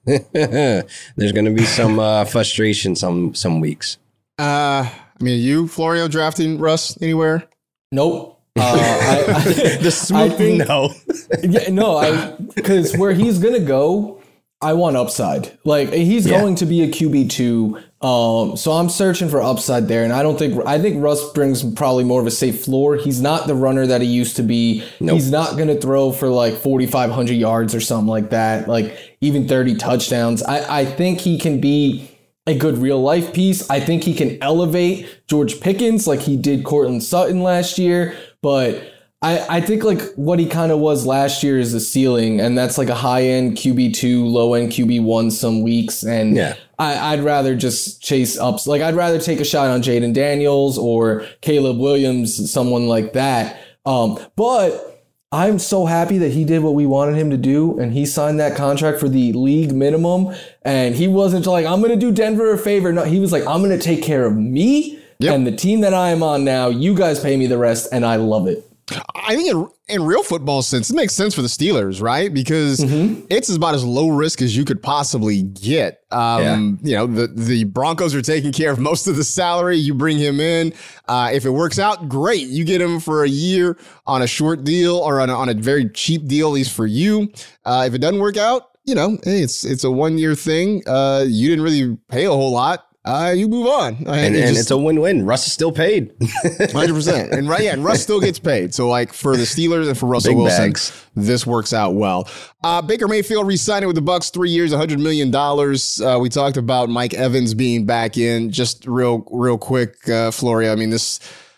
there's going to be some uh, frustration some some weeks. Uh, I mean, are you, Florio, drafting Russ anywhere? Nope. Uh, I, I, the smooth think, no. yeah, no, I because where he's gonna go, I want upside. Like he's yeah. going to be a Q B two. Um, so I'm searching for upside there, and I don't think I think Russ brings probably more of a safe floor. He's not the runner that he used to be. Nope. He's not going to throw for like forty-five hundred yards or something like that, like even thirty touchdowns. I, I think he can be a good real life piece. I think he can elevate George Pickens like he did Cortland Sutton last year, but I, I think like what he kind of was last year is the ceiling, and that's like a high end Q B two, low end Q B one some weeks. And yeah. I, I'd rather just chase ups. Like I'd rather take a shot on Jaden Daniels or Caleb Williams, someone like that. Um, but I'm so happy that he did what we wanted him to do, and he signed that contract for the league minimum. And he wasn't like, I'm going to do Denver a favor. No, he was like, I'm going to take care of me yep. and the team that I am on now. You guys pay me the rest, and I love it. I think in, in real football sense, it makes sense for the Steelers, right? Because mm-hmm. it's about as low risk as you could possibly get. Um, yeah. You know, the, the Broncos are taking care of most of the salary. You bring him in. Uh, if it works out, great. You get him for a year on a short deal or on a, on a very cheap deal, at least for you. Uh, if it doesn't work out, you know, hey, it's it's a one year thing. Uh, you didn't really pay a whole lot. Uh, you move on. And, and just, it's a win-win. Russ is still paid. one hundred percent. And right, yeah, and Russ still gets paid. So like for the Steelers and for Russell Big Wilson, bags. This works out well. Uh, Baker Mayfield re-signing with the Bucs, three years, one hundred million dollars. Uh, we talked about Mike Evans being back in. Just real, real quick, uh, Floria. I mean, this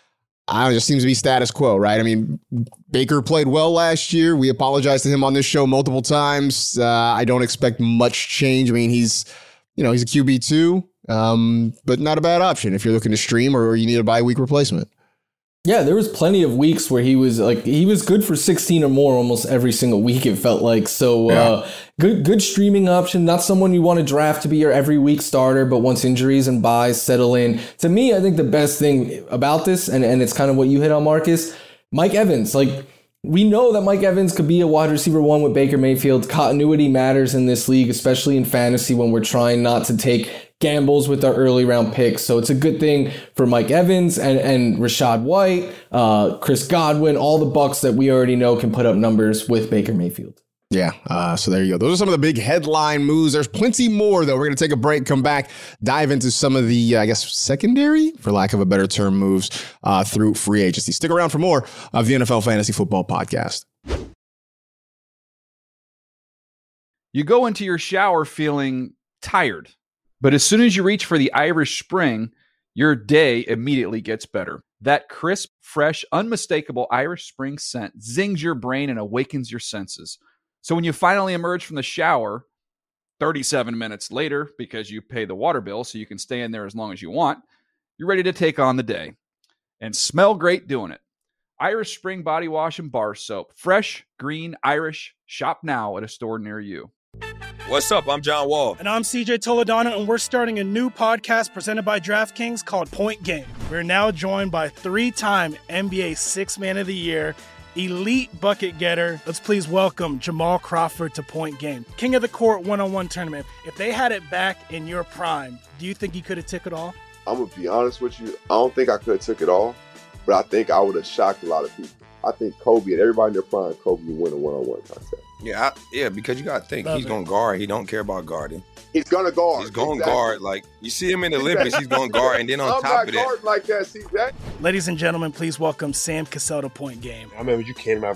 I don't know, just seems to be status quo, right? I mean, Baker played well last year. We apologized to him on this show multiple times. Uh, I don't expect much change. I mean, he's, you know, he's a Q B two. Um, but not a bad option if you're looking to stream or you need a bye week replacement. Yeah, there was plenty of weeks where he was like he was good for sixteen or more almost every single week. It felt like so yeah. uh, good. Good streaming option. Not someone you want to draft to be your every week starter, but once injuries and buys settle in. To me, I think the best thing about this, and and it's kind of what you hit on, Marcus, Mike Evans. Like we know that Mike Evans could be a wide receiver one with Baker Mayfield. Continuity matters in this league, especially in fantasy when we're trying not to take gambles with our early round picks. So it's a good thing for Mike Evans and, and Rachaad White, uh, Chris Godwin, all the Bucs that we already know can put up numbers with Baker Mayfield. Yeah, uh, so there you go. Those are some of the big headline moves. There's plenty more, though. We're going to take a break, come back, dive into some of the, uh, I guess, secondary, for lack of a better term, moves uh, through free agency. Stick around for more of the N F L Fantasy Football Podcast. You go into your shower feeling tired, but as soon as you reach for the Irish Spring, your day immediately gets better. That crisp, fresh, unmistakable Irish Spring scent zings your brain and awakens your senses. So when you finally emerge from the shower, thirty-seven minutes later, because you pay the water bill so you can stay in there as long as you want, you're ready to take on the day and smell great doing it. Irish Spring Body Wash and Bar Soap. Fresh, green, Irish. Shop now at a store near you. What's up? I'm John Wall. And I'm C J Toledano, and we're starting a new podcast presented by DraftKings called Point Game. We're now joined by three-time N B A Sixth Man of the Year, elite bucket getter. Let's please welcome Jamal Crawford to Point Game. King of the Court one-on-one tournament. If they had it back in your prime, do you think you could have took it all? I'm going to be honest with you. I don't think I could have took it all, but I think I would have shocked a lot of people. I think Kobe and everybody in their prime, Kobe would win a one-on-one contest. Yeah, I, yeah, because you got to think, Love he's going to guard. He don't care about guarding. He's going to guard. He's going to exactly. guard. Like, you see him in the Olympics, he's going to guard. And then on I'm top of that. I'm not guarding like that, C J. Ladies and gentlemen, please welcome Sam Cassell to Point Game. I remember you came in my room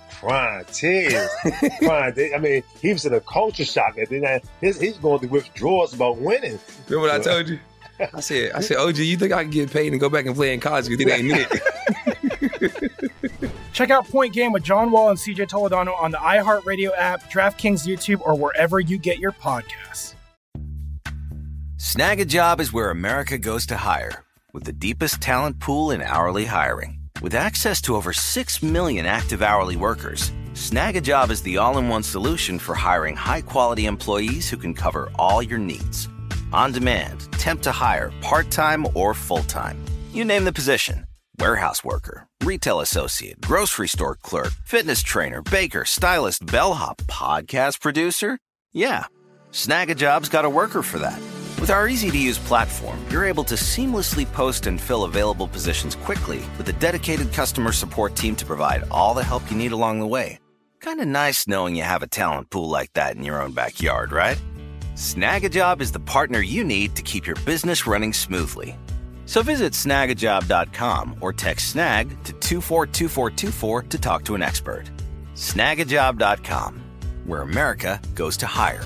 crying tears, crying. I mean, he was in a culture shock, and then his, he's going through withdrawals about winning. Remember what I told you? I said, I said, O G, you think I can get paid and go back and play in college? You think they ain't it? Check out Point Game with John Wall and C J Toledano on the iHeartRadio app, DraftKings YouTube, or wherever you get your podcasts. Snag a Job is where America goes to hire, with the deepest talent pool in hourly hiring. With access to over six million active hourly workers, Snag a Job is the all-in-one solution for hiring high-quality employees who can cover all your needs. On demand, temp to hire, part-time or full-time. You name the position. Warehouse worker, retail associate, grocery store clerk, fitness trainer, baker, stylist, bellhop, podcast producer. Yeah, Snag a Job's got a worker for that. With our easy-to-use platform, you're able to seamlessly post and fill available positions quickly with a dedicated customer support team to provide all the help you need along the way. Kind of nice knowing you have a talent pool like that in your own backyard, right? Snag a Job is the partner you need to keep your business running smoothly. So visit snag a job dot com or text snag to two four two four two four to talk to an expert. snag a job dot com, where America goes to hire.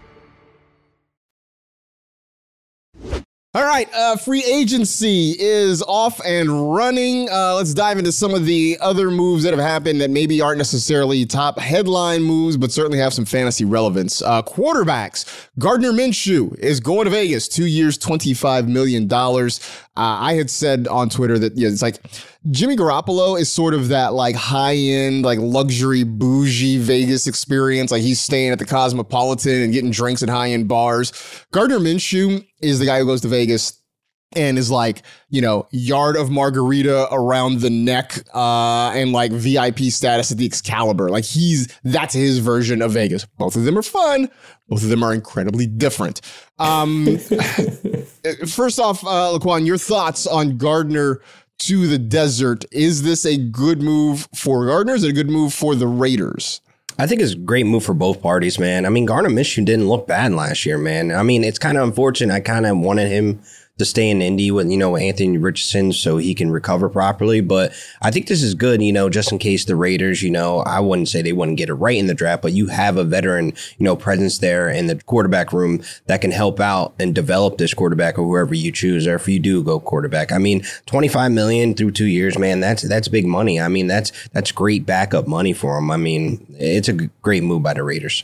All right, uh, free agency is off and running. Uh, let's dive into some of the other moves that have happened that maybe aren't necessarily top headline moves, but certainly have some fantasy relevance. Uh, quarterbacks. Gardner Minshew is going to Vegas, two years, twenty-five million dollars. Uh, I had said on Twitter that yeah, it's like Jimmy Garoppolo is sort of that like high-end, like luxury, bougie Vegas experience. Like he's staying at the Cosmopolitan and getting drinks at high-end bars. Gardner Minshew is the guy who goes to Vegas and is like, you know, yard of margarita around the neck uh, and like V I P status at the Excalibur. Like he's, that's his version of Vegas. Both of them are fun. Both of them are incredibly different. Um, first off, uh, Laquan, your thoughts on Gardner to the desert. Is this a good move for Gardner? Is it a good move for the Raiders? I think it's a great move for both parties, man. I mean, Gardner Minshew didn't look bad last year, man. I mean, it's kind of unfortunate. I kind of wanted him to stay in Indy with, you know, Anthony Richardson so he can recover properly. But I think this is good, you know, just in case the Raiders, you know, I wouldn't say they wouldn't get it right in the draft, but you have a veteran, you know, presence there in the quarterback room that can help out and develop this quarterback or whoever you choose, or if you do go quarterback. I mean, twenty-five million dollars through two years, man, that's that's big money. I mean, that's that's great backup money for him. I mean, it's a great move by the Raiders.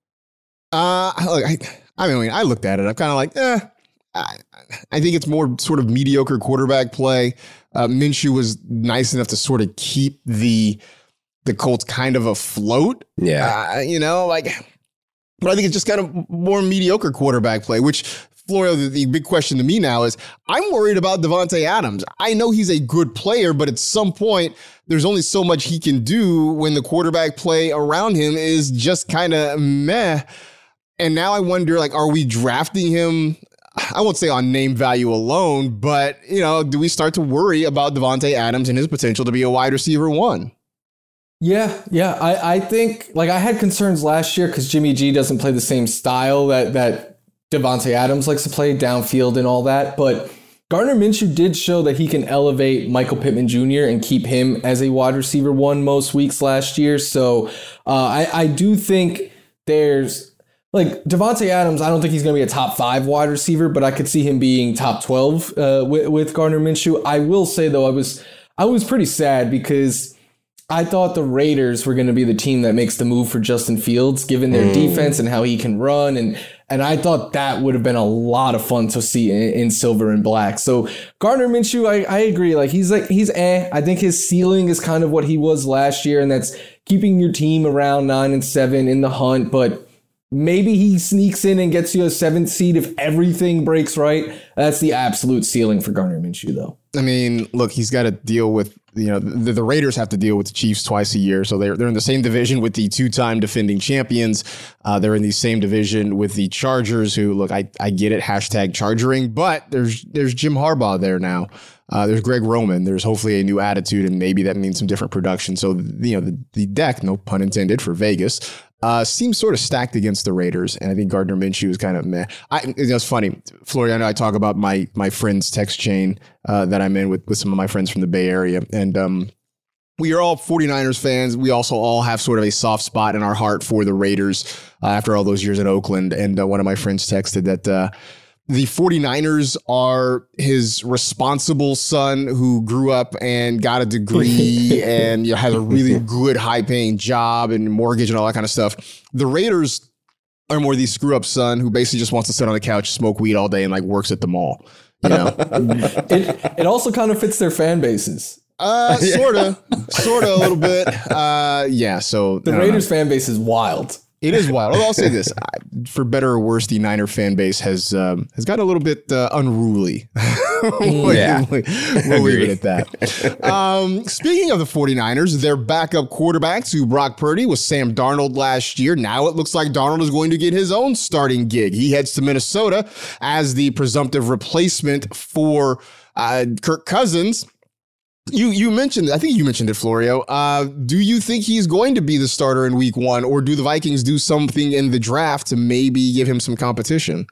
Uh, look, I, I mean, I looked at it. I'm kind of like, eh. I, I think it's more sort of mediocre quarterback play. Uh, Minshew was nice enough to sort of keep the the Colts kind of afloat. Yeah, uh, you know, like, but I think it's just kind of more mediocre quarterback play. Which, Florio, the, the big question to me now is, I'm worried about Davante Adams. I know he's a good player, but at some point, there's only so much he can do when the quarterback play around him is just kind of meh. And now I wonder, like, are we drafting him? I won't say on name value alone, but, you know, do we start to worry about Davante Adams and his potential to be a wide receiver one? Yeah, yeah. I, I think, like, I had concerns last year because Jimmy G doesn't play the same style that, that Davante Adams likes to play downfield and all that. But Gardner Minshew did show that he can elevate Michael Pittman Junior and keep him as a wide receiver one most weeks last year. So uh, I, I do think there's, like, Davante Adams, I don't think he's going to be a top five wide receiver, but I could see him being top twelve uh, with, with Gardner Minshew. I will say, though, I was I was pretty sad because I thought the Raiders were going to be the team that makes the move for Justin Fields, given their mm. defense and how he can run. And and I thought that would have been a lot of fun to see in, in silver and black. So Gardner Minshew, I, I agree. Like, he's like he's eh. I think his ceiling is kind of what he was last year, and that's keeping your team around nine and seven in the hunt. But maybe he sneaks in and gets you a seventh seed if everything breaks right. That's the absolute ceiling for Gardner Minshew, though. I mean, look, he's got to deal with, you know, the, the Raiders have to deal with the Chiefs twice a year. So they're, they're in the same division with the two-time defending champions. Uh, they're in the same division with the Chargers, who, look, I, I get it, hashtag chargering, but there's there's Jim Harbaugh there now. Uh, there's Greg Roman. There's hopefully a new attitude, and maybe that means some different production. So, you know, the, the deck, no pun intended, for Vegas Uh, seems sort of stacked against the Raiders, and I think Gardner Minshew is kind of meh. I, it's funny, Florian, I know I talk about my my friends' text chain uh, that I'm in with, with some of my friends from the Bay Area, and um, we are all 49ers fans. We also all have sort of a soft spot in our heart for the Raiders uh, after all those years in Oakland. And uh, one of my friends texted that uh, the 49ers are his responsible son who grew up and got a degree and you know, has a really good high-paying job and mortgage and all that kind of stuff. The Raiders are more the screw-up son who basically just wants to sit on the couch, smoke weed all day, and like works at the mall. You know, it it also kind of fits their fan bases. Uh, sort of, sort of a little bit. Uh, yeah. So the Raiders know. fan base is wild. It is wild. I'll say this: for better or worse, the Niner fan base has um, has gotten a little bit uh, unruly. we'll, yeah, we'll, we'll leave it at that. Um, speaking of the 49ers, their backup quarterback to Brock Purdy was Sam Darnold last year. Now it looks like Darnold is going to get his own starting gig. He heads to Minnesota as the presumptive replacement for uh, Kirk Cousins. You you mentioned, I think you mentioned it, Florio. Uh, do you think he's going to be the starter in week one, or do the Vikings do something in the draft to maybe give him some competition?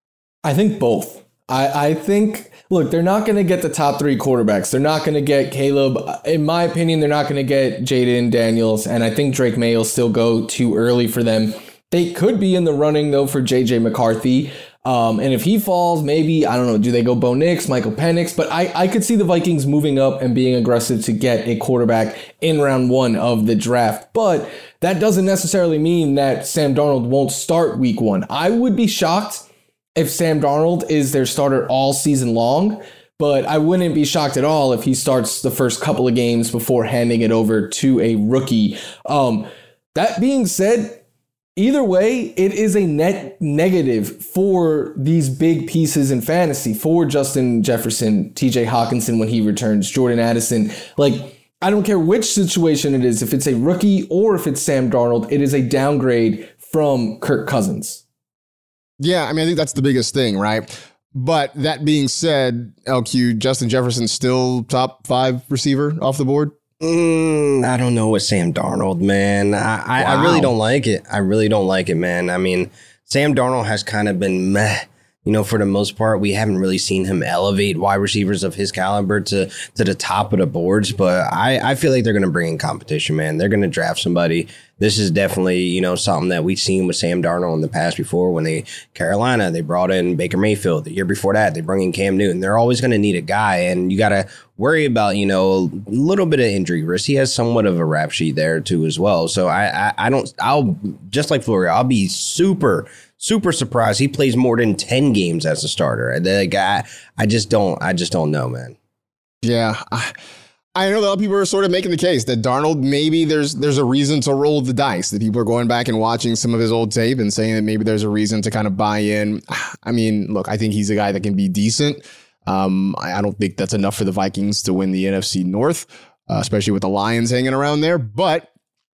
I think both. I, I think, look, they're not going to get the top three quarterbacks. They're not going to get Caleb. In my opinion, they're not going to get Jaden Daniels, and I think Drake May will still go too early for them. They could be in the running, though, for J J McCarthy. Um, and if he falls, maybe, I don't know, do they go Bo Nix, Michael Penix? But I, I could see the Vikings moving up and being aggressive to get a quarterback in round one of the draft. But that doesn't necessarily mean that Sam Darnold won't start week one. I would be shocked if Sam Darnold is their starter all season long, but I wouldn't be shocked at all if he starts the first couple of games before handing it over to a rookie. Um, that being said, either way, it is a net negative for these big pieces in fantasy, for Justin Jefferson, T J Hawkinson when he returns, Jordan Addison. Like, I don't care which situation it is, if it's a rookie or if it's Sam Darnold, it is a downgrade from Kirk Cousins. Yeah, I mean, I think that's the biggest thing, right? But that being said, L Q, Justin Jefferson still top five receiver off the board? Mm, I don't know with Sam Darnold, man. I, I, wow. I really don't like it. I really don't like it, man. I mean, Sam Darnold has kind of been meh. You know, for the most part, we haven't really seen him elevate wide receivers of his caliber to, to the top of the boards. But I, I feel like they're going to bring in competition, man. They're going to draft somebody. This is definitely, you know, something that we've seen with Sam Darnold in the past before. When they, Carolina, they brought in Baker Mayfield. The year before that, they bring in Cam Newton. They're always going to need a guy. And you got to worry about, you know, a little bit of injury risk. He has somewhat of a rap sheet there, too, as well. So I, I, I don't, I'll, just like Florio, I'll be super Super surprised he plays more than ten games as a starter. Like, I, I just don't, I just don't know, man. Yeah, I, I know that a lot of people are sort of making the case that Darnold, maybe there's there's a reason to roll the dice. That people are going back and watching some of his old tape and saying that maybe there's a reason to kind of buy in. I mean, look, I think he's a guy that can be decent. Um, I, I don't think that's enough for the Vikings to win the N F C North, uh, especially with the Lions hanging around there. But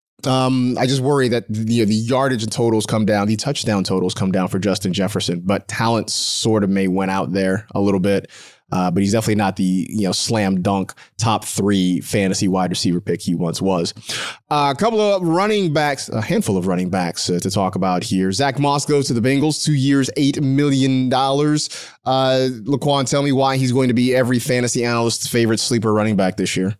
Um, I just worry that the, you know, the yardage and totals come down, the touchdown totals come down for Justin Jefferson, but talent sort of may win out there a little bit. Uh, but he's definitely not the, you know, slam dunk top three fantasy wide receiver pick he once was. Uh, a couple of running backs, a handful of running backs uh, to talk about here. Zach Moss goes to the Bengals, two years, eight million dollars. Uh, Laquan, tell me why he's going to be every fantasy analyst's favorite sleeper running back this year.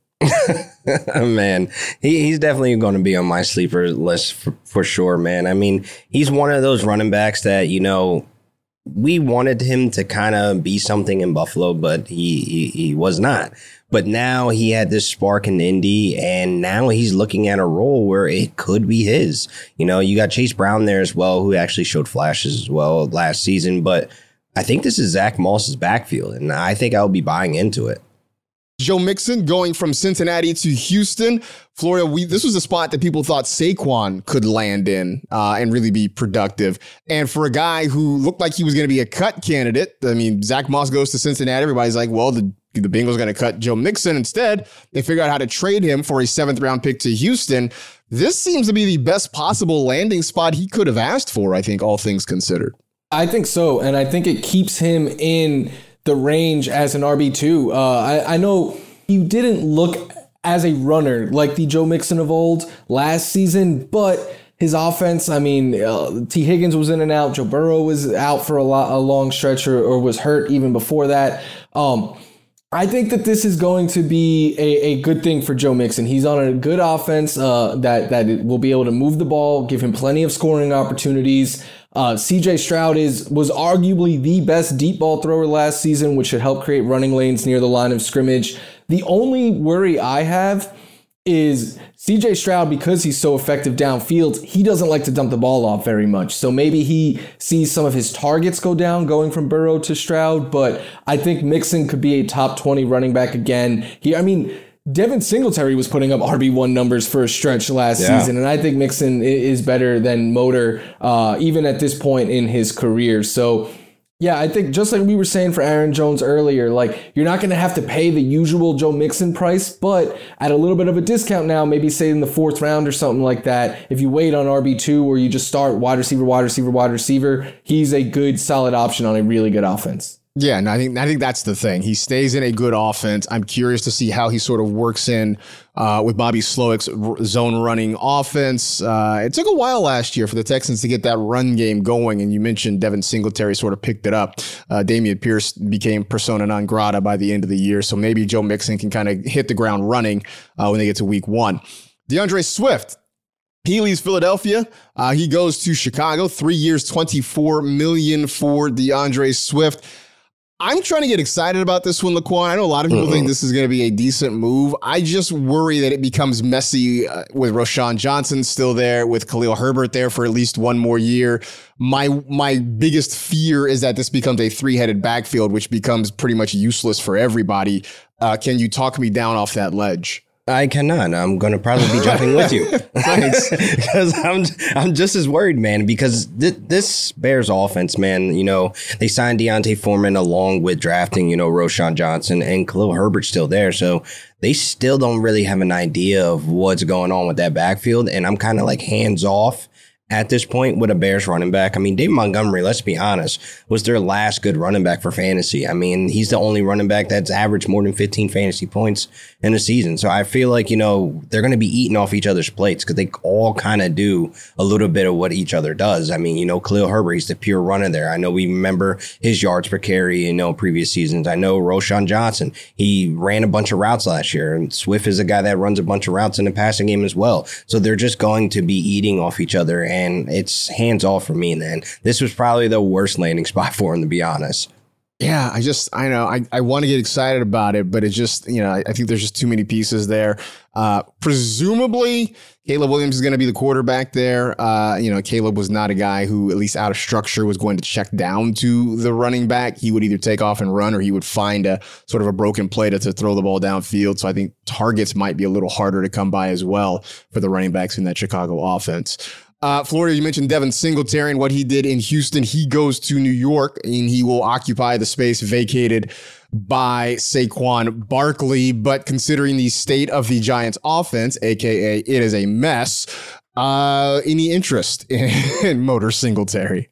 Man, he, he's definitely going to be on my sleeper list for, for sure, man. I mean, he's one of those running backs that, you know, we wanted him to kind of be something in Buffalo, but he, he he was not. But now he had this spark in Indy, and now he's looking at a role where it could be his. You know, you got Chase Brown there as well, who actually showed flashes as well last season. But I think this is Zach Moss's backfield, and I think I'll be buying into it. Joe Mixon going from Cincinnati to Houston. Florida, we, this was a spot that people thought Saquon could land in uh, and really be productive. And for a guy who looked like he was going to be a cut candidate, I mean, Zach Moss goes to Cincinnati. Everybody's like, well, the, the Bengals are going to cut Joe Mixon. Instead, they figured out how to trade him for a seventh round pick to Houston. This seems to be the best possible landing spot he could have asked for, I think, all things considered. I think so. And I think it keeps him in the range as an R B two. Uh, I, I know he didn't look as a runner like the Joe Mixon of old last season, but his offense, I mean, uh, T. Higgins was in and out. Joe Burrow was out for a, lot, a long stretch or, or was hurt even before that. Um, I think that this is going to be a, a good thing for Joe Mixon. He's on a good offense uh, that that will be able to move the ball, give him plenty of scoring opportunities. Uh, C J Stroud is was arguably the best deep ball thrower last season, which should help create running lanes near the line of scrimmage. The only worry I have is C J Stroud, because he's so effective downfield, he doesn't like to dump the ball off very much. So maybe he sees some of his targets go down going from Burrow to Stroud, but I think Mixon could be a top twenty running back again. He, I mean, Devin Singletary was putting up R B one numbers for a stretch last yeah. season, and I think Mixon is better than Motor, uh, even at this point in his career. So yeah, I think just like we were saying for Aaron Jones earlier, like you're not going to have to pay the usual Joe Mixon price, but at a little bit of a discount now, maybe say in the fourth round or something like that. If you wait on R B two or you just start wide receiver, wide receiver, wide receiver, he's a good, solid option on a really good offense. Yeah, and I think I think that's the thing. He stays in a good offense. I'm curious to see how he sort of works in uh, with Bobby Slowick's zone running offense. Uh, it took a while last year for the Texans to get that run game going, and you mentioned Devin Singletary sort of picked it up. Uh, Damian Pierce became persona non grata by the end of the year, so maybe Joe Mixon can kind of hit the ground running uh, when they get to week one. DeAndre Swift. He leaves Philadelphia. Uh, he goes to Chicago. Three years, twenty-four million dollars for DeAndre Swift. I'm trying to get excited about this one, Laquan. I know a lot of people uh-uh. think this is going to be a decent move. I just worry that it becomes messy uh, with Roschon Johnson still there, with Khalil Herbert there for at least one more year. My my biggest fear is that this becomes a three-headed backfield, which becomes pretty much useless for everybody. Uh, can you talk me down off that ledge? I cannot. I'm going to probably be jumping with you. Because I'm I'm just as worried, man, because th- this Bears offense, man, you know, they signed Deontay Foreman along with drafting, you know, Roschon Johnson, and Khalil Herbert's still there. So they still don't really have an idea of what's going on with that backfield. And I'm kind of like hands off at this point with a Bears running back. I mean, David Montgomery, let's be honest, was their last good running back for fantasy. I mean, he's the only running back that's averaged more than fifteen fantasy points in a season. So I feel like, you know, they're going to be eating off each other's plates because they all kind of do a little bit of what each other does. I mean, you know, Khalil Herbert, he's the pure runner there. I know we remember his yards per carry, you know, previous seasons. I know Roschon Johnson, he ran a bunch of routes last year, and Swift is a guy that runs a bunch of routes in the passing game as well. So they're just going to be eating off each other, and it's hands off for me, man. This was probably the worst landing spot for him, to be honest. Yeah, I just, I know, I, I want to get excited about it, but it just, you know, I, I think there's just too many pieces there. Uh, presumably, Caleb Williams is going to be the quarterback there. Uh, you know, Caleb was not a guy who, at least out of structure, was going to check down to the running back. He would either take off and run, or he would find a sort of a broken play to, to throw the ball downfield. So I think targets might be a little harder to come by as well for the running backs in that Chicago offense. Uh, Florida, you mentioned Devin Singletary and what he did in Houston. He goes to New York, and he will occupy the space vacated by Saquon Barkley. But considering the state of the Giants offense, a k a it is a mess, uh, any interest in, in Motor Singletary?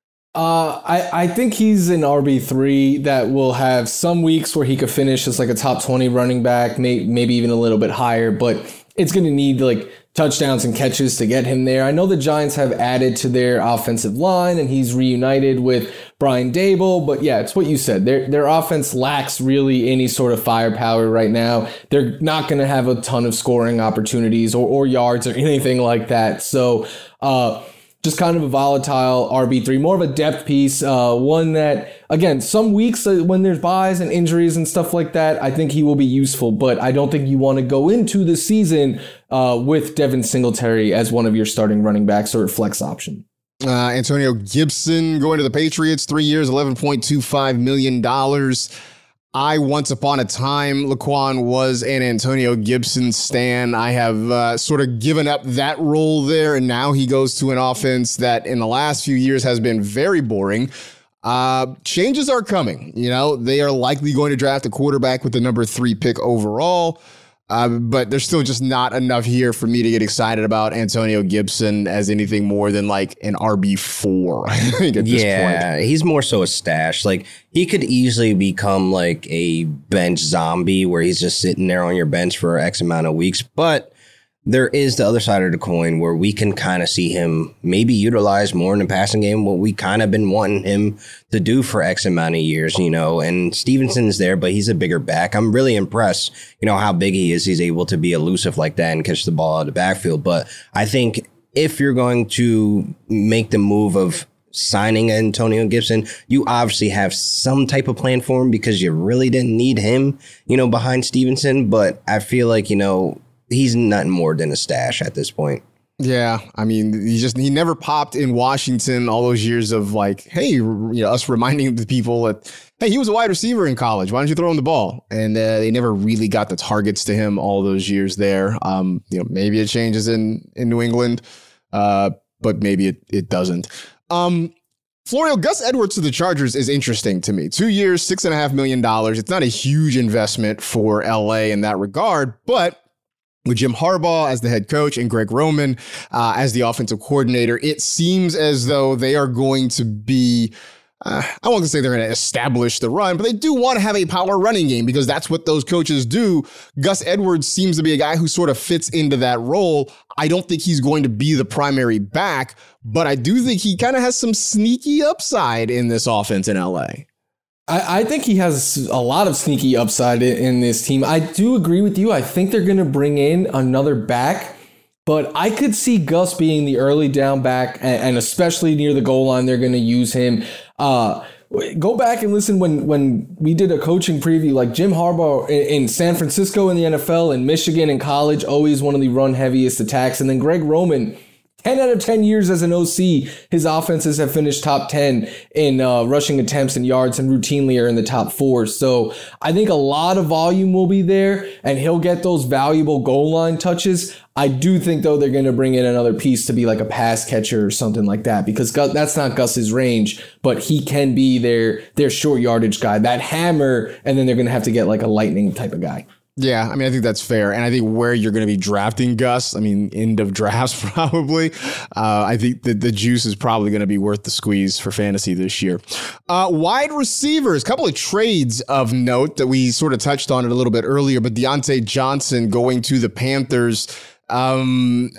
Uh, I, I think he's an R B three that will have some weeks where he could finish as like a top twenty running back, may, maybe even a little bit higher, but it's going to need like touchdowns and catches to get him there. I know the Giants have added to their offensive line, and he's reunited with Brian Daboll, but yeah, it's what you said. Their their offense lacks really any sort of firepower right now. They're not going to have a ton of scoring opportunities or, or yards or anything like that. So, uh, just kind of a volatile R B three, more of a depth piece, uh, one that, again, some weeks uh, when there's buys and injuries and stuff like that, I think he will be useful, but I don't think you want to go into the season uh, with Devin Singletary as one of your starting running backs or flex option. Uh, Antonio Gibson going to the Patriots, three years, eleven point two five million dollars. I, once upon a time, Laquan, was an Antonio Gibson stan. I have uh, sort of given up that role there, and now he goes to an offense that in the last few years has been very boring. Uh, changes are coming. You know, they are likely going to draft a quarterback with the number three pick overall. Uh, but there's still just not enough here for me to get excited about Antonio Gibson as anything more than like an R B four, I think, at this yeah, point. Yeah, he's more so a stash. Like, he could easily become like a bench zombie where he's just sitting there on your bench for X amount of weeks. But there is the other side of the coin where we can kind of see him maybe utilize more in the passing game, what we kind of been wanting him to do for X amount of years, you know, and Stevenson's there, but he's a bigger back. I'm really impressed, you know, how big he is. He's able to be elusive like that and catch the ball out of the backfield. But I think if you're going to make the move of signing Antonio Gibson, you obviously have some type of plan for him because you really didn't need him, you know, behind Stevenson. But I feel like, you know, he's nothing more than a stash at this point. Yeah, I mean, he just he never popped in Washington all those years of like, hey, you know, us reminding the people that, hey, he was a wide receiver in college. Why don't you throw him the ball? And uh, they never really got the targets to him all those years there. Um, you know, maybe it changes in in New England, uh, but maybe it it doesn't. Um, Florio, Gus Edwards to the Chargers is interesting to me. Two years, six and a half million dollars. It's not a huge investment for L A in that regard, but with Jim Harbaugh as the head coach and Greg Roman uh, as the offensive coordinator, it seems as though they are going to be, uh, I won't say they're going to establish the run, but they do want to have a power running game because that's what those coaches do. Gus Edwards seems to be a guy who sort of fits into that role. I don't think he's going to be the primary back, but I do think he kind of has some sneaky upside in this offense in L A. I, I think he has a lot of sneaky upside in, in this team. I do agree with you. I think they're going to bring in another back, but I could see Gus being the early down back, and, and especially near the goal line, they're going to use him. Uh, go back and listen when, when we did a coaching preview, like Jim Harbaugh in, in San Francisco in the N F L and Michigan in college, always one of the run heaviest attacks. And then Greg Roman, ten out of ten years as an O C, his offenses have finished top ten in uh, rushing attempts and yards and routinely are in the top four. So I think a lot of volume will be there and he'll get those valuable goal line touches. I do think, though, they're going to bring in another piece to be like a pass catcher or something like that because Gus, that's not Gus's range, but he can be their, their short yardage guy, that hammer, and then they're going to have to get like a lightning type of guy. Yeah, I mean, I think that's fair. And I think where you're going to be drafting Gus, I mean, end of drafts probably. Uh, I think that the juice is probably going to be worth the squeeze for fantasy this year. Uh, wide receivers, a couple of trades of note that we sort of touched on it a little bit earlier, but Deontay Johnson going to the Panthers. Um,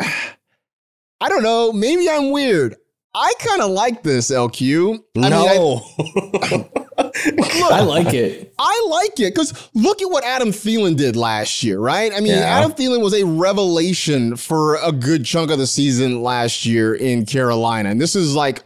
I don't know. Maybe I'm weird. I kind of like this, L Q. I no. Mean, I, Look, I like it. I like it because look at what Adam Thielen did last year, right? I mean, Yeah. Adam Thielen was a revelation for a good chunk of the season last year in Carolina. And this is like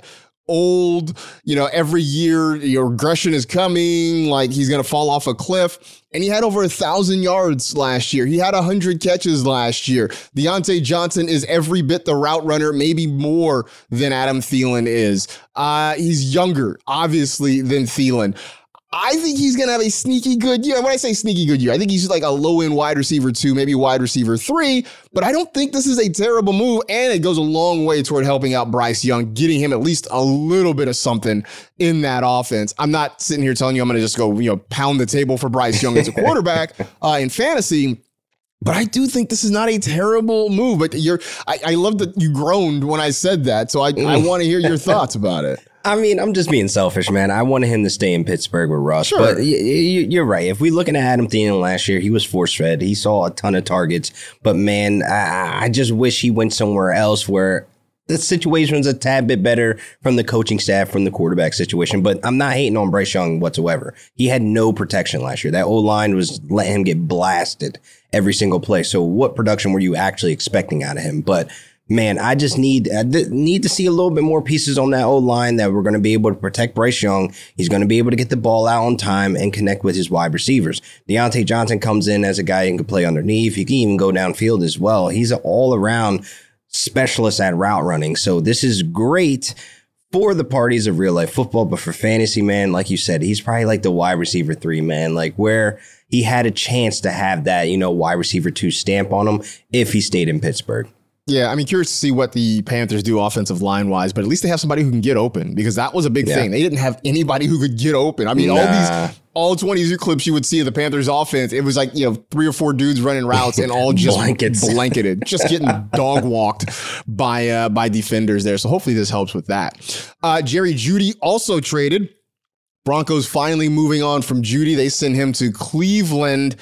old, you know, every year your regression is coming, like he's going to fall off a cliff. And he had over a thousand yards last year. He had a hundred catches last year. Deontay Johnson is every bit the route runner, maybe more than Adam Thielen is. Uh, he's younger, obviously, than Thielen. I think he's going to have a sneaky good year. When I say sneaky good year, I think he's like a low-end wide receiver two, maybe wide receiver three. But I don't think this is a terrible move. And it goes a long way toward helping out Bryce Young, getting him at least a little bit of something in that offense. I'm not sitting here telling you I'm going to just go, you know, pound the table for Bryce Young as a quarterback uh, in fantasy. But I do think this is not a terrible move. But you're, I, I love that you groaned when I said that. So I, I want to hear your thoughts about it. I mean, I'm just being selfish, man. I wanted him to stay in Pittsburgh with Russ. Sure. But y- y- you're right. If we looking at Adam Thielen last year, he was force-fed. He saw a ton of targets. But, man, I, I just wish he went somewhere else where the situation's a tad bit better from the coaching staff, from the quarterback situation. But I'm not hating on Bryce Young whatsoever. He had no protection last year. That O-line was letting him get blasted every single play. So what production were you actually expecting out of him? But man, I just need I need to see a little bit more pieces on that O-line that we're going to be able to protect Bryce Young. He's going to be able to get the ball out on time and connect with his wide receivers. Deontay Johnson comes in as a guy who can play underneath. He can even go downfield as well. He's an all-around specialist at route running. So this is great for the parties of real life football, but for fantasy, man, like you said, he's probably like the wide receiver three, man, like where he had a chance to have that, you know, wide receiver two stamp on him if he stayed in Pittsburgh. Yeah, I mean, curious to see what the Panthers do offensive line wise, but at least they have somebody who can get open because that was a big yeah. thing. They didn't have anybody who could get open. I mean, nah. all these, all twenty clips you would see of the Panthers offense, it was like, you know, three or four dudes running routes and all just blanketed, just getting dog walked by, uh, by defenders there. So hopefully this helps with that. Uh, Jerry Jeudy also traded. Broncos finally moving on from Jeudy. They send him to Cleveland.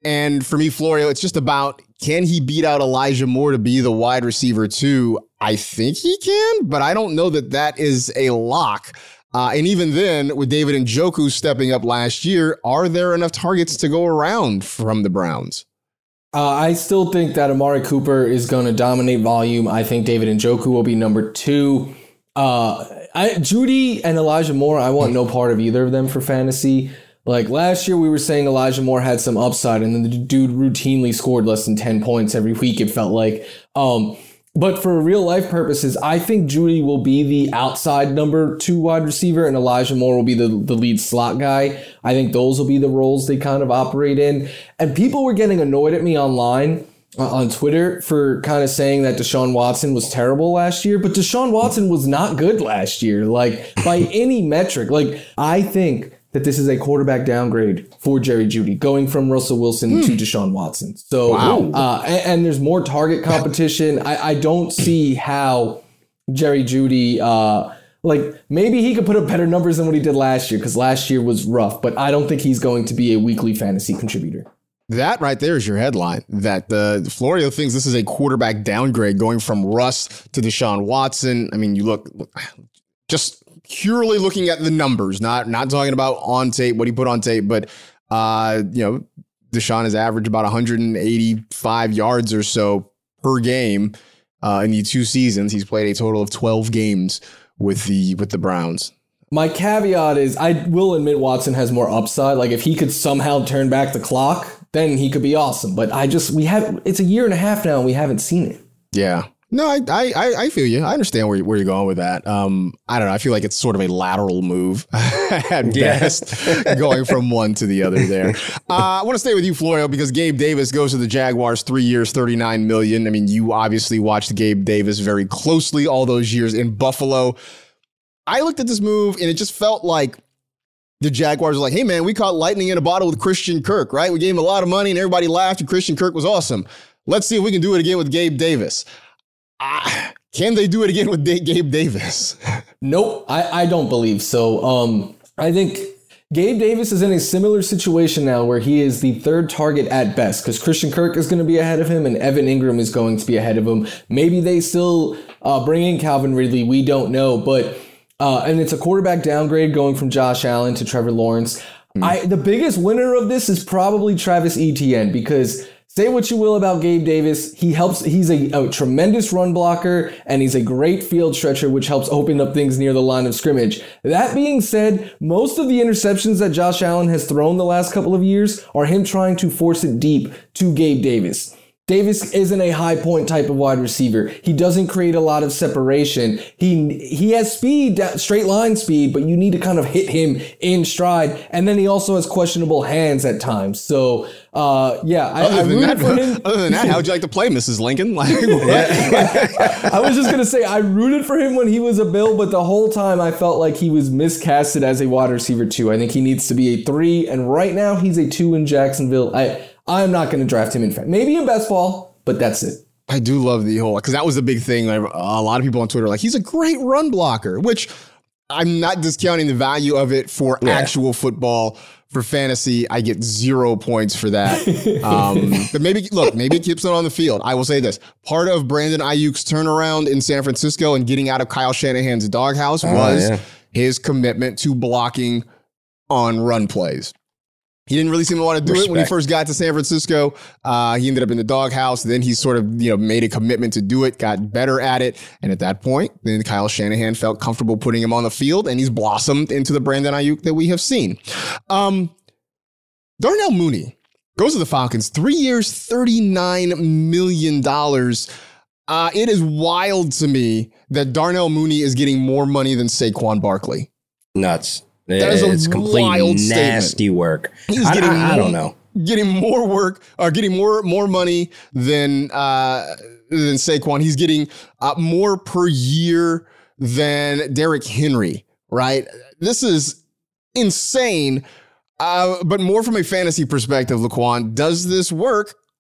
And for me, Florio, it's just about, can he beat out Elijah Moore to be the wide receiver two? I think he can, but I don't know that that is a lock. Uh, and even then, with David Njoku stepping up last year, are there enough targets to go around from the Browns? Uh, I still think that Amari Cooper is going to dominate volume. I think David Njoku will be number two. Uh, I, Judy and Elijah Moore, I want no part of either of them for fantasy. Like last year, we were saying Elijah Moore had some upside, and then the dude routinely scored less than ten points every week, it felt like. Um, but for real life purposes, I think Judy will be the outside number two wide receiver, and Elijah Moore will be the, the lead slot guy. I think those will be the roles they kind of operate in. And people were getting annoyed at me online uh, on Twitter for kind of saying that Deshaun Watson was terrible last year, but Deshaun Watson was not good last year, like by any metric. Like I think that this is a quarterback downgrade for Jerry Jeudy, going from Russell Wilson hmm. to Deshaun Watson. So, wow. uh, and, and there's more target competition. I, I don't see how Jerry Jeudy, uh, like maybe he could put up better numbers than what he did last year, because last year was rough, but I don't think he's going to be a weekly fantasy contributor. That right there is your headline, that uh, Florio thinks this is a quarterback downgrade going from Russ to Deshaun Watson. I mean, you look, just purely looking at the numbers, not not talking about on tape, what he put on tape, but, uh, you know, Deshaun has averaged about one hundred eighty-five yards or so per game uh, in the two seasons. He's played a total of twelve games with the with the Browns. My caveat is I will admit Watson has more upside. Like if he could somehow turn back the clock, then he could be awesome. But I just, we have, it's a year and a half now and we haven't seen it. Yeah. No, I, I I feel you. I understand where, where you're going with that. Um, I don't know. I feel like it's sort of a lateral move at best, going from one to the other there. Uh, I want to stay with you, Florio, because Gabe Davis goes to the Jaguars, three years, thirty-nine million dollars. I mean, you obviously watched Gabe Davis very closely all those years in Buffalo. I looked at this move and it just felt like the Jaguars were like, hey, man, we caught lightning in a bottle with Christian Kirk, right? We gave him a lot of money and everybody laughed and Christian Kirk was awesome. Let's see if we can do it again with Gabe Davis. Uh, can they do it again with D- Gabe Davis? Nope, I, I don't believe so. Um, I think Gabe Davis is in a similar situation now where he is the third target at best because Christian Kirk is going to be ahead of him and Evan Ingram is going to be ahead of him. Maybe they still uh, bring in Calvin Ridley. We don't know. But uh, and it's a quarterback downgrade going from Josh Allen to Trevor Lawrence. Mm. I the biggest winner of this is probably Travis Etienne because say what you will about Gabe Davis, he helps. He's a, a tremendous run blocker, and he's a great field stretcher, which helps open up things near the line of scrimmage. That being said, most of the interceptions that Josh Allen has thrown the last couple of years are him trying to force it deep to Gabe Davis. Davis isn't a high point type of wide receiver. He doesn't create a lot of separation. He he has speed, straight line speed, but you need to kind of hit him in stride. And then he also has questionable hands at times. So, uh, yeah, I, I rooted that, for him. Other than that, how would you like to play, Missus Lincoln? Like, I was just going to say, I rooted for him when he was a Bill, but the whole time I felt like he was miscasted as a wide receiver too. I think he needs to be a three, and right now he's a two in Jacksonville. I I'm not going to draft him in fact. Maybe in best ball, but that's it. I do love the whole, because that was the big thing. A lot of people on Twitter are like, he's a great run blocker, which I'm not discounting the value of it for yeah. actual football. For fantasy, I get zero points for that. Um, but maybe, look, maybe it keeps it on the field. I will say this. Part of Brandon Ayuk's turnaround in San Francisco and getting out of Kyle Shanahan's doghouse was oh, yeah. his commitment to blocking on run plays. He didn't really seem to want to do Respect. it when he first got to San Francisco. Uh, he ended up in the doghouse. Then he sort of, you know, made a commitment to do it, got better at it. And at that point, then Kyle Shanahan felt comfortable putting him on the field, and he's blossomed into the Brandon Ayuk that we have seen. Um, Darnell Mooney goes to the Falcons, three years, thirty-nine million dollars. Uh, it is wild to me that Darnell Mooney is getting more money than Saquon Barkley. Nuts. That is a it's complete wild nasty statement. work. He's I, getting I, more, I don't know. Getting more work or getting more more money than uh, than Saquon. He's getting uh, more per year than Derrick Henry. Right? This is insane. Uh, but more from a fantasy perspective, Laquan, does this work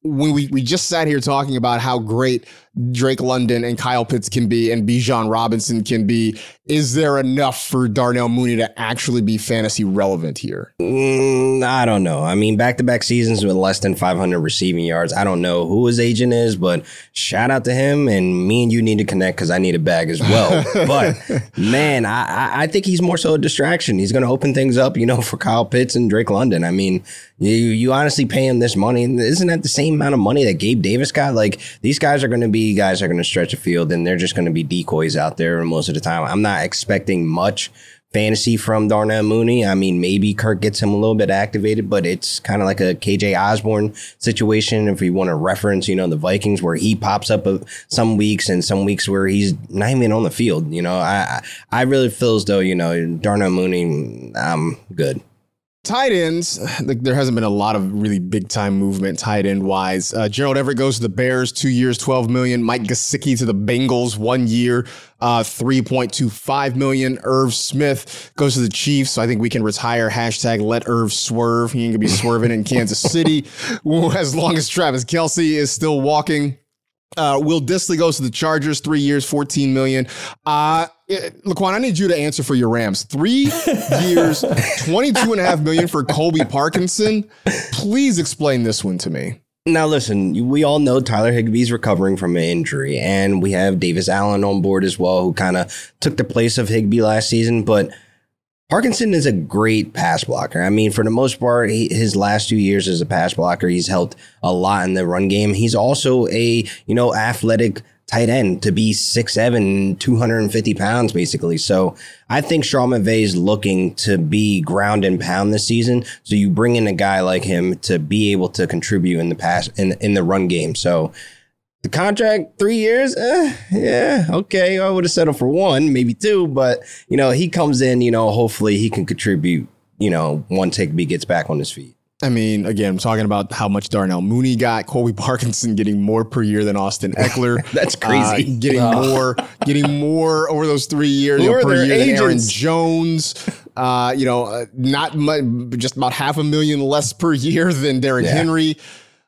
when we, we just sat here talking about how great Drake London and Kyle Pitts can be and Bijan Robinson can be, is there enough for Darnell Mooney to actually be fantasy relevant here? Mm, I don't know. I mean, back-to-back seasons with less than five hundred receiving yards. I don't know who his agent is, but shout out to him. And me and you need to connect because I need a bag as well. But, man, I, I think he's more so a distraction. He's going to open things up, you know, for Kyle Pitts and Drake London. I mean, you, you honestly pay him this money. Isn't that the same amount of money that Gabe Davis got? Like, these guys are going to be guys are going to stretch the field, and they're just going to be decoys out there most of the time. I'm not expecting much fantasy from Darnell Mooney. I mean, maybe Kirk gets him a little bit activated, but it's kind of like a K J Osborne situation. If we want to reference, you know, the Vikings, where he pops up some weeks and some weeks where he's not even on the field. You know, I I really feel as though, you know, Darnell Mooney, I'm good. Tight ends, like, there hasn't been a lot of really big time movement tight end wise. Uh, Gerald Everett goes to the Bears, two years, twelve million. Mike Gesicki to the Bengals, one year, uh, three point two five million. Irv Smith goes to the Chiefs. So I think we can retire hashtag let Irv swerve. He ain't gonna be swerving in Kansas City as long as Travis Kelce is still walking. Uh, Will Dissly goes to the Chargers, three years, fourteen million. Uh, Laquan, I need you to answer for your Rams. Three years, twenty-two and a half million for Colby Parkinson. Please explain this one to me. Now, listen, we all know Tyler Higbee's recovering from an injury, and we have Davis Allen on board as well, who kind of took the place of Higbee last season. But Parkinson is a great pass blocker. I mean, for the most part, he, his last two years as a pass blocker, he's helped a lot in the run game. He's also a, you know, athletic tight end to be six seven, two hundred fifty pounds, basically. So I think Sean McVay is looking to be ground and pound this season. So you bring in a guy like him to be able to contribute in the pass in, in the run game. So the contract, three years, eh, yeah, okay. I would have settled for one, maybe two, but, you know, he comes in, you know, hopefully he can contribute, you know, once Higbee gets back on his feet. I mean, again, I'm talking about how much Darnell Mooney got. Colby Parkinson getting more per year than Austin Eckler. That's crazy. Uh, getting uh, more, getting more over those three years you know, per year agents? than Aaron Jones. Uh, you know, uh, not much, just about half a million less per year than Derrick yeah. Henry.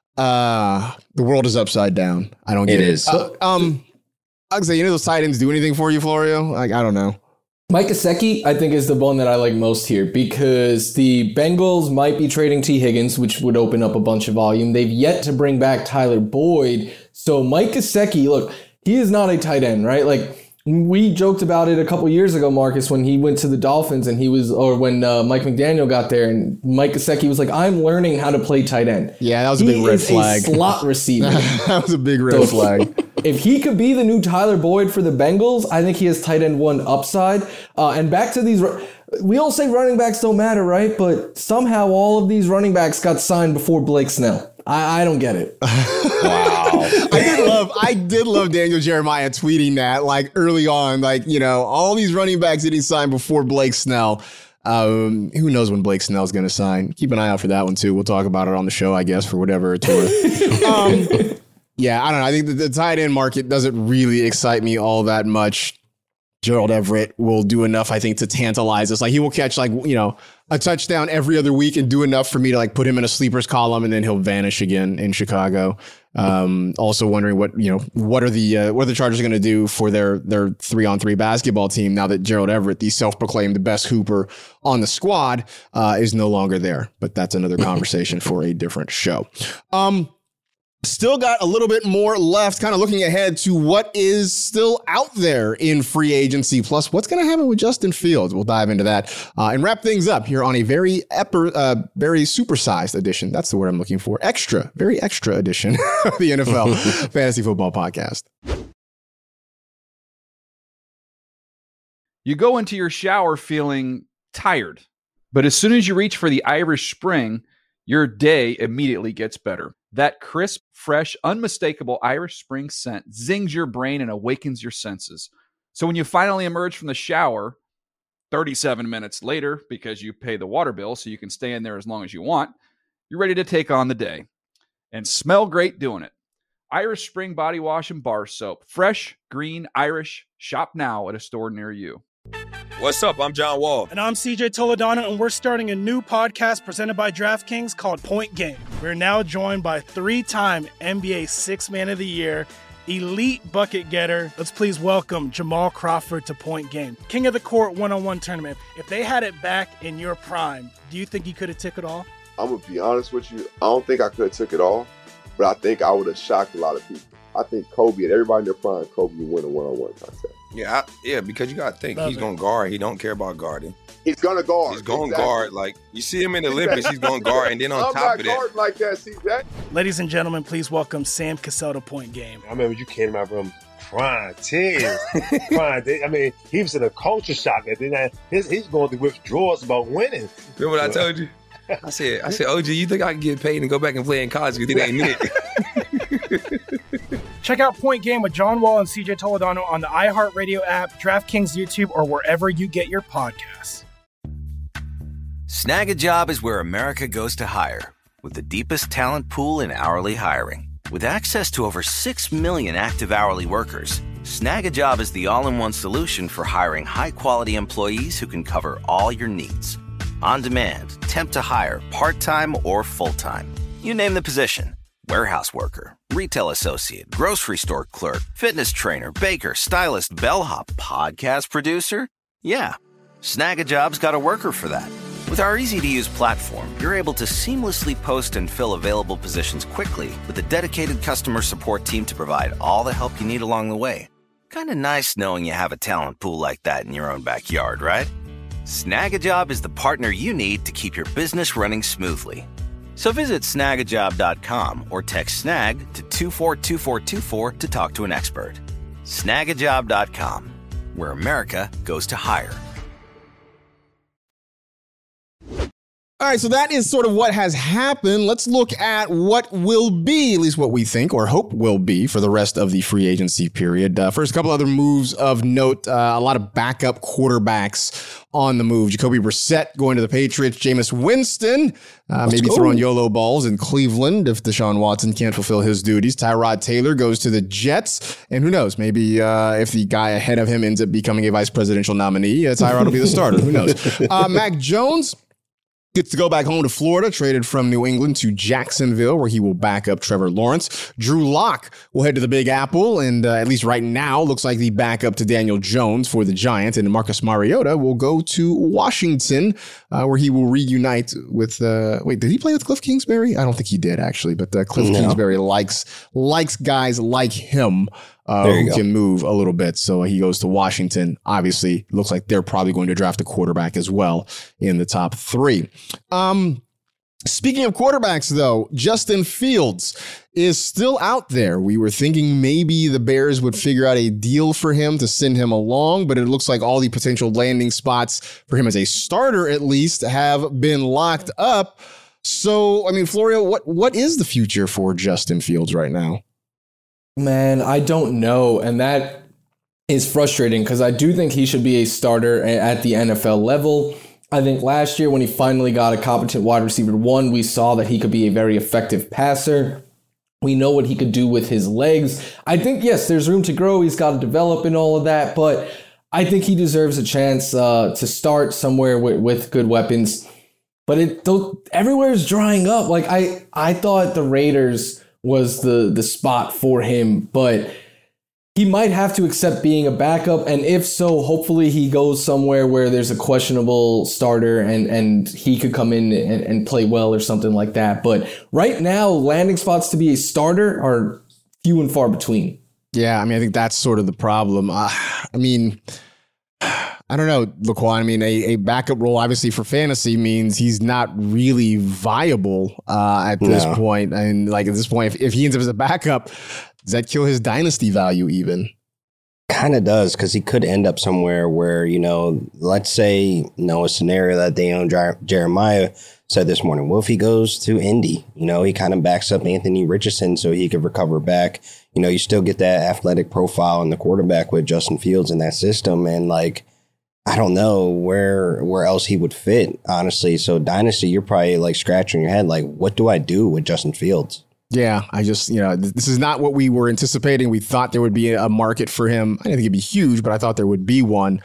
Uh, the world is upside down. I don't get it. It is. Uh, um, I'd say, you know, those tight ends do anything for you, Florio? Like, I don't know. Mike Gesicki, I think, is the one that I like most here because the Bengals might be trading T. Higgins, which would open up a bunch of volume. They've yet to bring back Tyler Boyd. So Mike Gesicki, look, he is not a tight end, right? Like, we joked about it a couple years ago, Marcus, when he went to the Dolphins and he was, or when uh, Mike McDaniel got there and Mike Gesicki was like, I'm learning how to play tight end. Yeah, that was a big red flag. He is a slot receiver. That was a big red so, flag. If he could be the new Tyler Boyd for the Bengals, I think he has tight end one upside. Uh, and back to these, we all say running backs don't matter, right? But somehow all of these running backs got signed before Blake Snell. I, I don't get it. Wow. I did love I did love Daniel Jeremiah tweeting that like early on, like, you know, all these running backs getting signed before Blake Snell. Um, who knows when Blake Snell's going to sign? Keep an eye out for that one, too. We'll talk about it on the show, I guess, for whatever it's worth. um, yeah, I don't know. I think the, the tight end market doesn't really excite me all that much. Gerald Everett will do enough, I think, to tantalize us. Like, he will catch, like, you know, a touchdown every other week and do enough for me to, like, put him in a sleepers column, and then he'll vanish again in Chicago. Um, also wondering what, you know, what are the uh, what are the Chargers going to do for their their three on three basketball team now that Gerald Everett, the self-proclaimed best hooper on the squad, uh, is no longer there. But that's another conversation for a different show. Um, Still got a little bit more left, kind of looking ahead to what is still out there in free agency, plus what's going to happen with Justin Fields. We'll dive into that uh, and wrap things up here on a very eper, uh, very supersized edition. That's the word I'm looking for. Extra, very extra edition of the N F L Fantasy Football Podcast. You go into your shower feeling tired, but as soon as you reach for the Irish Spring, your day immediately gets better. That crisp, fresh, unmistakable Irish Spring scent zings your brain and awakens your senses. So when you finally emerge from the shower, thirty-seven minutes later, because you pay the water bill so you can stay in there as long as you want, you're ready to take on the day. And smell great doing it. Irish Spring Body Wash and Bar Soap. Fresh, green, Irish. Shop now at a store near you. What's up? I'm John Wall. And I'm C J Toledano, and we're starting a new podcast presented by DraftKings called Point Game. We're now joined by three-time N B A Sixth Man of the Year, elite bucket getter. Let's please welcome Jamal Crawford to Point Game. King of the Court one-on-one tournament. If they had it back in your prime, do you think you could have took it all? I'm going to be honest with you. I don't think I could have took it all, but I think I would have shocked a lot of people. I think Kobe and everybody in their prime, Kobe would win a one-on-one contest. Yeah, I, yeah, because you got to think, Love he's going to guard. He don't care about guarding. He's going to guard. He's going to exactly. guard. Like, you see him in the Olympics, he's going to guard. And then on I'm top of not that. like that, C J. Ladies and gentlemen, please welcome Sam Cassell to Point Game. I remember you came to my room crying, tears, crying. I mean, he was in a culture shock. And then his, he's going through withdrawals about winning. Remember what I told you? I said, I said, O G, you think I can get paid and go back and play in college because it ain't it? Check out Point Game with John Wall and C J Toledano on the iHeartRadio app, DraftKings YouTube, or wherever you get your podcasts. Snag a Job is where America goes to hire, with the deepest talent pool in hourly hiring. With access to over six million active hourly workers, Snag a Job is the all-in-one solution for hiring high-quality employees who can cover all your needs. On demand, temp to hire, part-time or full-time. You name the position. Warehouse worker, retail associate, grocery store clerk, fitness trainer, baker, stylist, bellhop, podcast producer. Yeah, Snag a Job's got a worker for that. With our easy-to-use platform, you're able to seamlessly post and fill available positions quickly with a dedicated customer support team to provide all the help you need along the way. Kind of nice knowing you have a talent pool like that in your own backyard, right? Snag a Job is the partner you need to keep your business running smoothly. So visit snag a job dot com or text snag to two four two four two four to talk to an expert. snag a job dot com, where America goes to hire. All right, so that is sort of what has happened. Let's look at what will be, at least what we think or hope will be for the rest of the free agency period. Uh, first, a couple other moves of note. Uh, a lot of backup quarterbacks on the move. Jacoby Brissett going to the Patriots. Jameis Winston uh, maybe go. throwing YOLO balls in Cleveland if Deshaun Watson can't fulfill his duties. Tyrod Taylor goes to the Jets. And who knows, maybe uh, if the guy ahead of him ends up becoming a vice presidential nominee, uh, Tyrod will be the starter. Who knows? Uh, Mac Jones gets to go back home to Florida, traded from New England to Jacksonville, where he will back up Trevor Lawrence. Drew Lock will head to the Big Apple, and uh, at least right now, looks like the backup to Daniel Jones for the Giants. And Marcus Mariota will go to Washington, uh, where he will reunite with, uh, wait, did he play with Cliff Kingsbury? I don't think he did, actually, but uh, Cliff no. Kingsbury likes likes guys like him. Uh, who go. can move a little bit. So he goes to Washington. Obviously, looks like they're probably going to draft a quarterback as well in the top three. Um, speaking of quarterbacks, though, Justin Fields is still out there. We were thinking maybe the Bears would figure out a deal for him to send him along, but it looks like all the potential landing spots for him as a starter, at least, have been locked up. So, I mean, Florio, what what is the future for Justin Fields right now? Man, I don't know. And that is frustrating because I do think he should be a starter at the N F L level. I think last year when he finally got a competent wide receiver one, we saw that he could be a very effective passer. We know what he could do with his legs. I think, yes, there's room to grow. He's got to develop and all of that. But I think he deserves a chance uh, to start somewhere with, with good weapons. But it everywhere is drying up. Like I, I thought the Raiders was the the spot for him, but he might have to accept being a backup, and if so, hopefully he goes somewhere where there's a questionable starter and and he could come in and, and play well or something like that. But right now, landing spots to be a starter are few and far between. Yeah, I mean, I think that's sort of the problem. Uh, I mean, I don't know, Laquan. I mean, a, a backup role, obviously, for fantasy means he's not really viable uh, at this no. point. And like at this point, if, if he ends up as a backup, does that kill his dynasty value even? Kind of does, because he could end up somewhere where, you know, let's say, you know, a scenario that Daniel Jer- Jeremiah said this morning. Well, if he goes to Indy, you know, he kind of backs up Anthony Richardson so he could recover back. You know, you still get that athletic profile in the quarterback with Justin Fields in that system. And like, I don't know where where else he would fit, honestly. So dynasty, you're probably like scratching your head, like, what do I do with Justin Fields? Yeah, I just, you know, this is not what we were anticipating. We thought there would be a market for him. I didn't think it'd be huge, but I thought there would be one.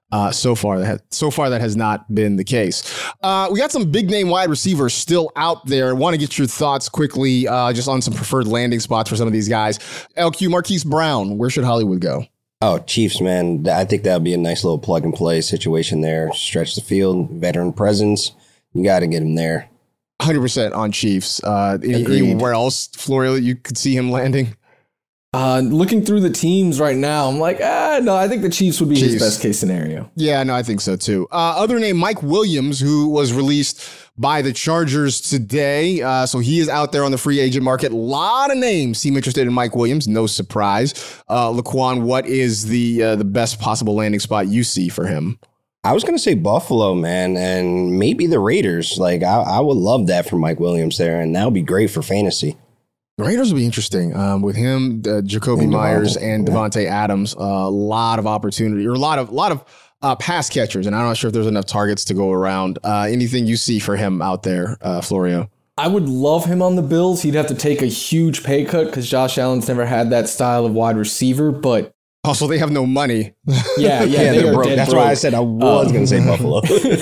Uh, so far, that has, so far that has not been the case. Uh, we got some big name wide receivers still out there. Want to get your thoughts quickly, uh, just on some preferred landing spots for some of these guys. L Q, Marquise Brown, where should Hollywood go? Oh, Chiefs, man. I think that would be a nice little plug and play situation there. Stretch the field, veteran presence. You got to get him there. one hundred percent on Chiefs. Uh, any, anywhere else, Florio, that you could see him landing? Uh, looking through the teams right now, I'm like, ah, no, I think the Chiefs would be Chiefs. his best case scenario. Yeah, no, I think so too. Uh, other name, Mike Williams, who was released by the Chargers today. Uh, so he is out there on the free agent market. A lot of names seem interested in Mike Williams. No surprise. Uh, Laquan, what is the uh, the best possible landing spot you see for him? I was going to say Buffalo, man, and maybe the Raiders. Like, I, I would love that for Mike Williams there, and that would be great for fantasy. The Raiders will be interesting um, with him, uh, Jacoby and Myers, and Devontae Adams. A uh, lot of opportunity, or a lot of lot of uh, pass catchers, and I'm not sure if there's enough targets to go around. Uh, anything you see for him out there, uh, Florio? I would love him on the Bills. He'd have to take a huge pay cut because Josh Allen's never had that style of wide receiver, but also they have no money. Yeah, yeah, yeah they they're are broke. dead That's broke. why I said I was um, going to say Buffalo.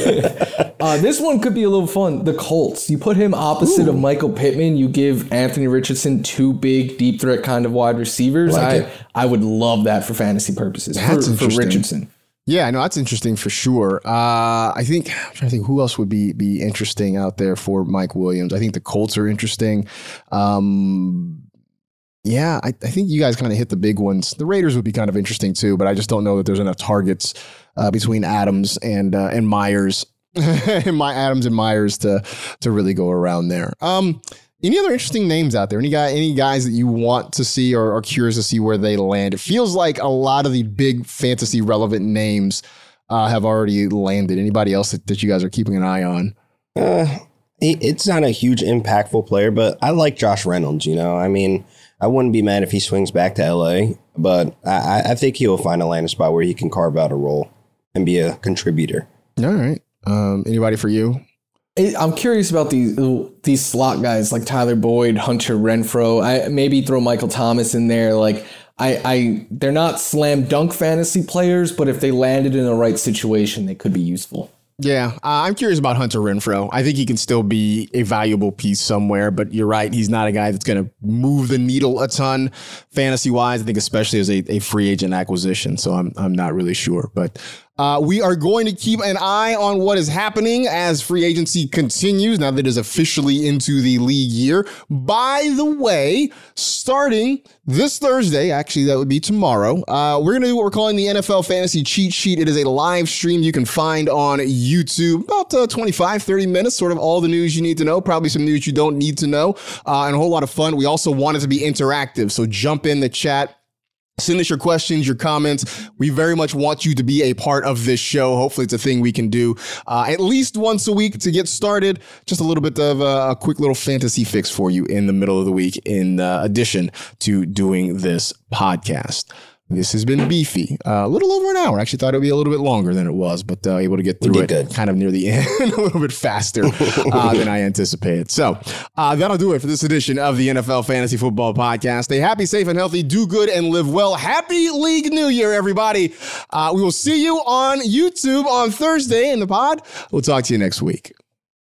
uh, this one could be a little fun. The Colts. You put him opposite Ooh. of Michael Pittman. You give Anthony Richardson two big deep threat kind of wide receivers. Like I I would love that for fantasy purposes. That's for, for Richardson. Yeah, no, that's interesting for sure. Uh, I think I'm trying to think who else would be be interesting out there for Mike Williams. I think the Colts are interesting. Um, yeah, I, I think you guys kind of hit the big ones. The Raiders would be kind of interesting too, but I just don't know that there's enough targets uh, between Adams and uh, and Myers, and my Adams and Myers to to really go around there. Um, any other interesting names out there? Any guy, any guys that you want to see or are curious to see where they land? It feels like a lot of the big fantasy relevant names uh, have already landed. Anybody else that, that you guys are keeping an eye on? Uh, it's not a huge impactful player, but I like Josh Reynolds. You know, I mean, I wouldn't be mad if he swings back to L A, but I, I think he will find a landing spot where he can carve out a role and be a contributor. All right. Um, anybody for you? I'm curious about these these slot guys like Tyler Boyd, Hunter Renfrow. I maybe throw Michael Thomas in there. Like I, I, they're not slam dunk fantasy players, but if they landed in the right situation, they could be useful. Yeah, uh, I'm curious about Hunter Renfrow. I think he can still be a valuable piece somewhere, but you're right. He's not a guy that's going to move the needle a ton fantasy wise. I think especially as a, a free agent acquisition. So I'm I'm not really sure, but uh, we are going to keep an eye on what is happening as free agency continues now that it is officially into the league year. By the way, starting this Thursday, actually that would be tomorrow, uh, we're going to do what we're calling the N F L Fantasy Cheat Sheet. It is a live stream you can find on YouTube, about uh, twenty-five, thirty minutes, sort of all the news you need to know, probably some news you don't need to know, uh, and a whole lot of fun. We also want it to be interactive, so jump in the chat. Send us your questions, your comments. We very much want you to be a part of this show. Hopefully it's a thing we can do uh, at least once a week to get started. Just a little bit of a, a quick little fantasy fix for you in the middle of the week in uh, addition to doing this podcast. This has been beefy. Uh, a little over an hour. I actually thought it would be a little bit longer than it was, but uh, able to get through it good. kind of near the end a little bit faster uh, than I anticipated. So uh, that'll do it for this edition of the N F L Fantasy Football Podcast. Stay happy, safe, and healthy. Do good and live well. Happy League New Year, everybody. Uh, we will see you on YouTube on Thursday in the pod. We'll talk to you next week.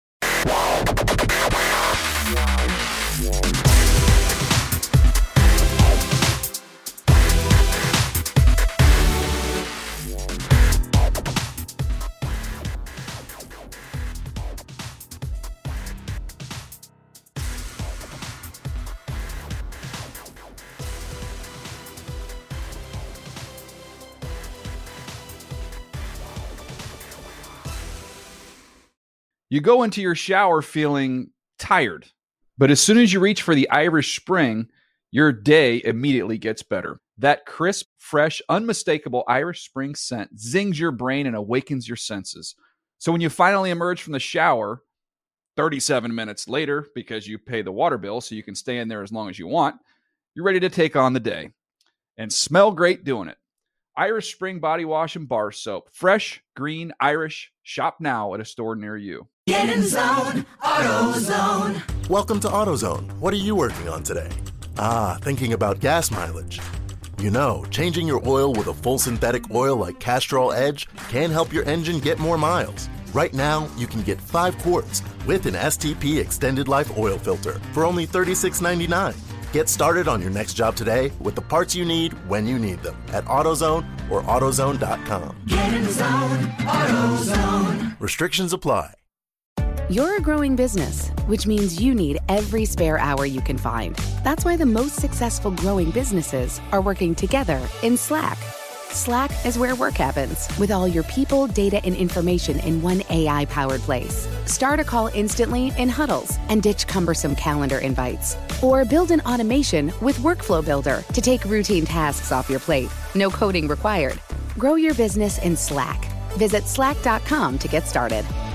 You go into your shower feeling tired, but as soon as you reach for the Irish Spring, your day immediately gets better. That crisp, fresh, unmistakable Irish Spring scent zings your brain and awakens your senses. So when you finally emerge from the shower, thirty-seven minutes later, because you pay the water bill so you can stay in there as long as you want, you're ready to take on the day and smell great doing it. Irish Spring Body Wash and Bar Soap. Fresh, green, Irish. Shop now at a store near you. Get in zone, AutoZone. Welcome to AutoZone. What are you working on today? Ah, thinking about gas mileage. You know, changing your oil with a full synthetic oil like Castrol Edge can help your engine get more miles. Right now, you can get five quarts with an S T P Extended Life Oil Filter for only thirty-six ninety-nine. Get started on your next job today with the parts you need when you need them at AutoZone or AutoZone dot com. Get in the zone, AutoZone. Restrictions apply. You're a growing business, which means you need every spare hour you can find. That's why the most successful growing businesses are working together in Slack. Slack is where work happens, with all your people, data, and information in one A I-powered place. Start a call instantly in huddles and ditch cumbersome calendar invites. Or build an automation with Workflow Builder to take routine tasks off your plate. No coding required. Grow your business in Slack. Visit slack dot com to get started.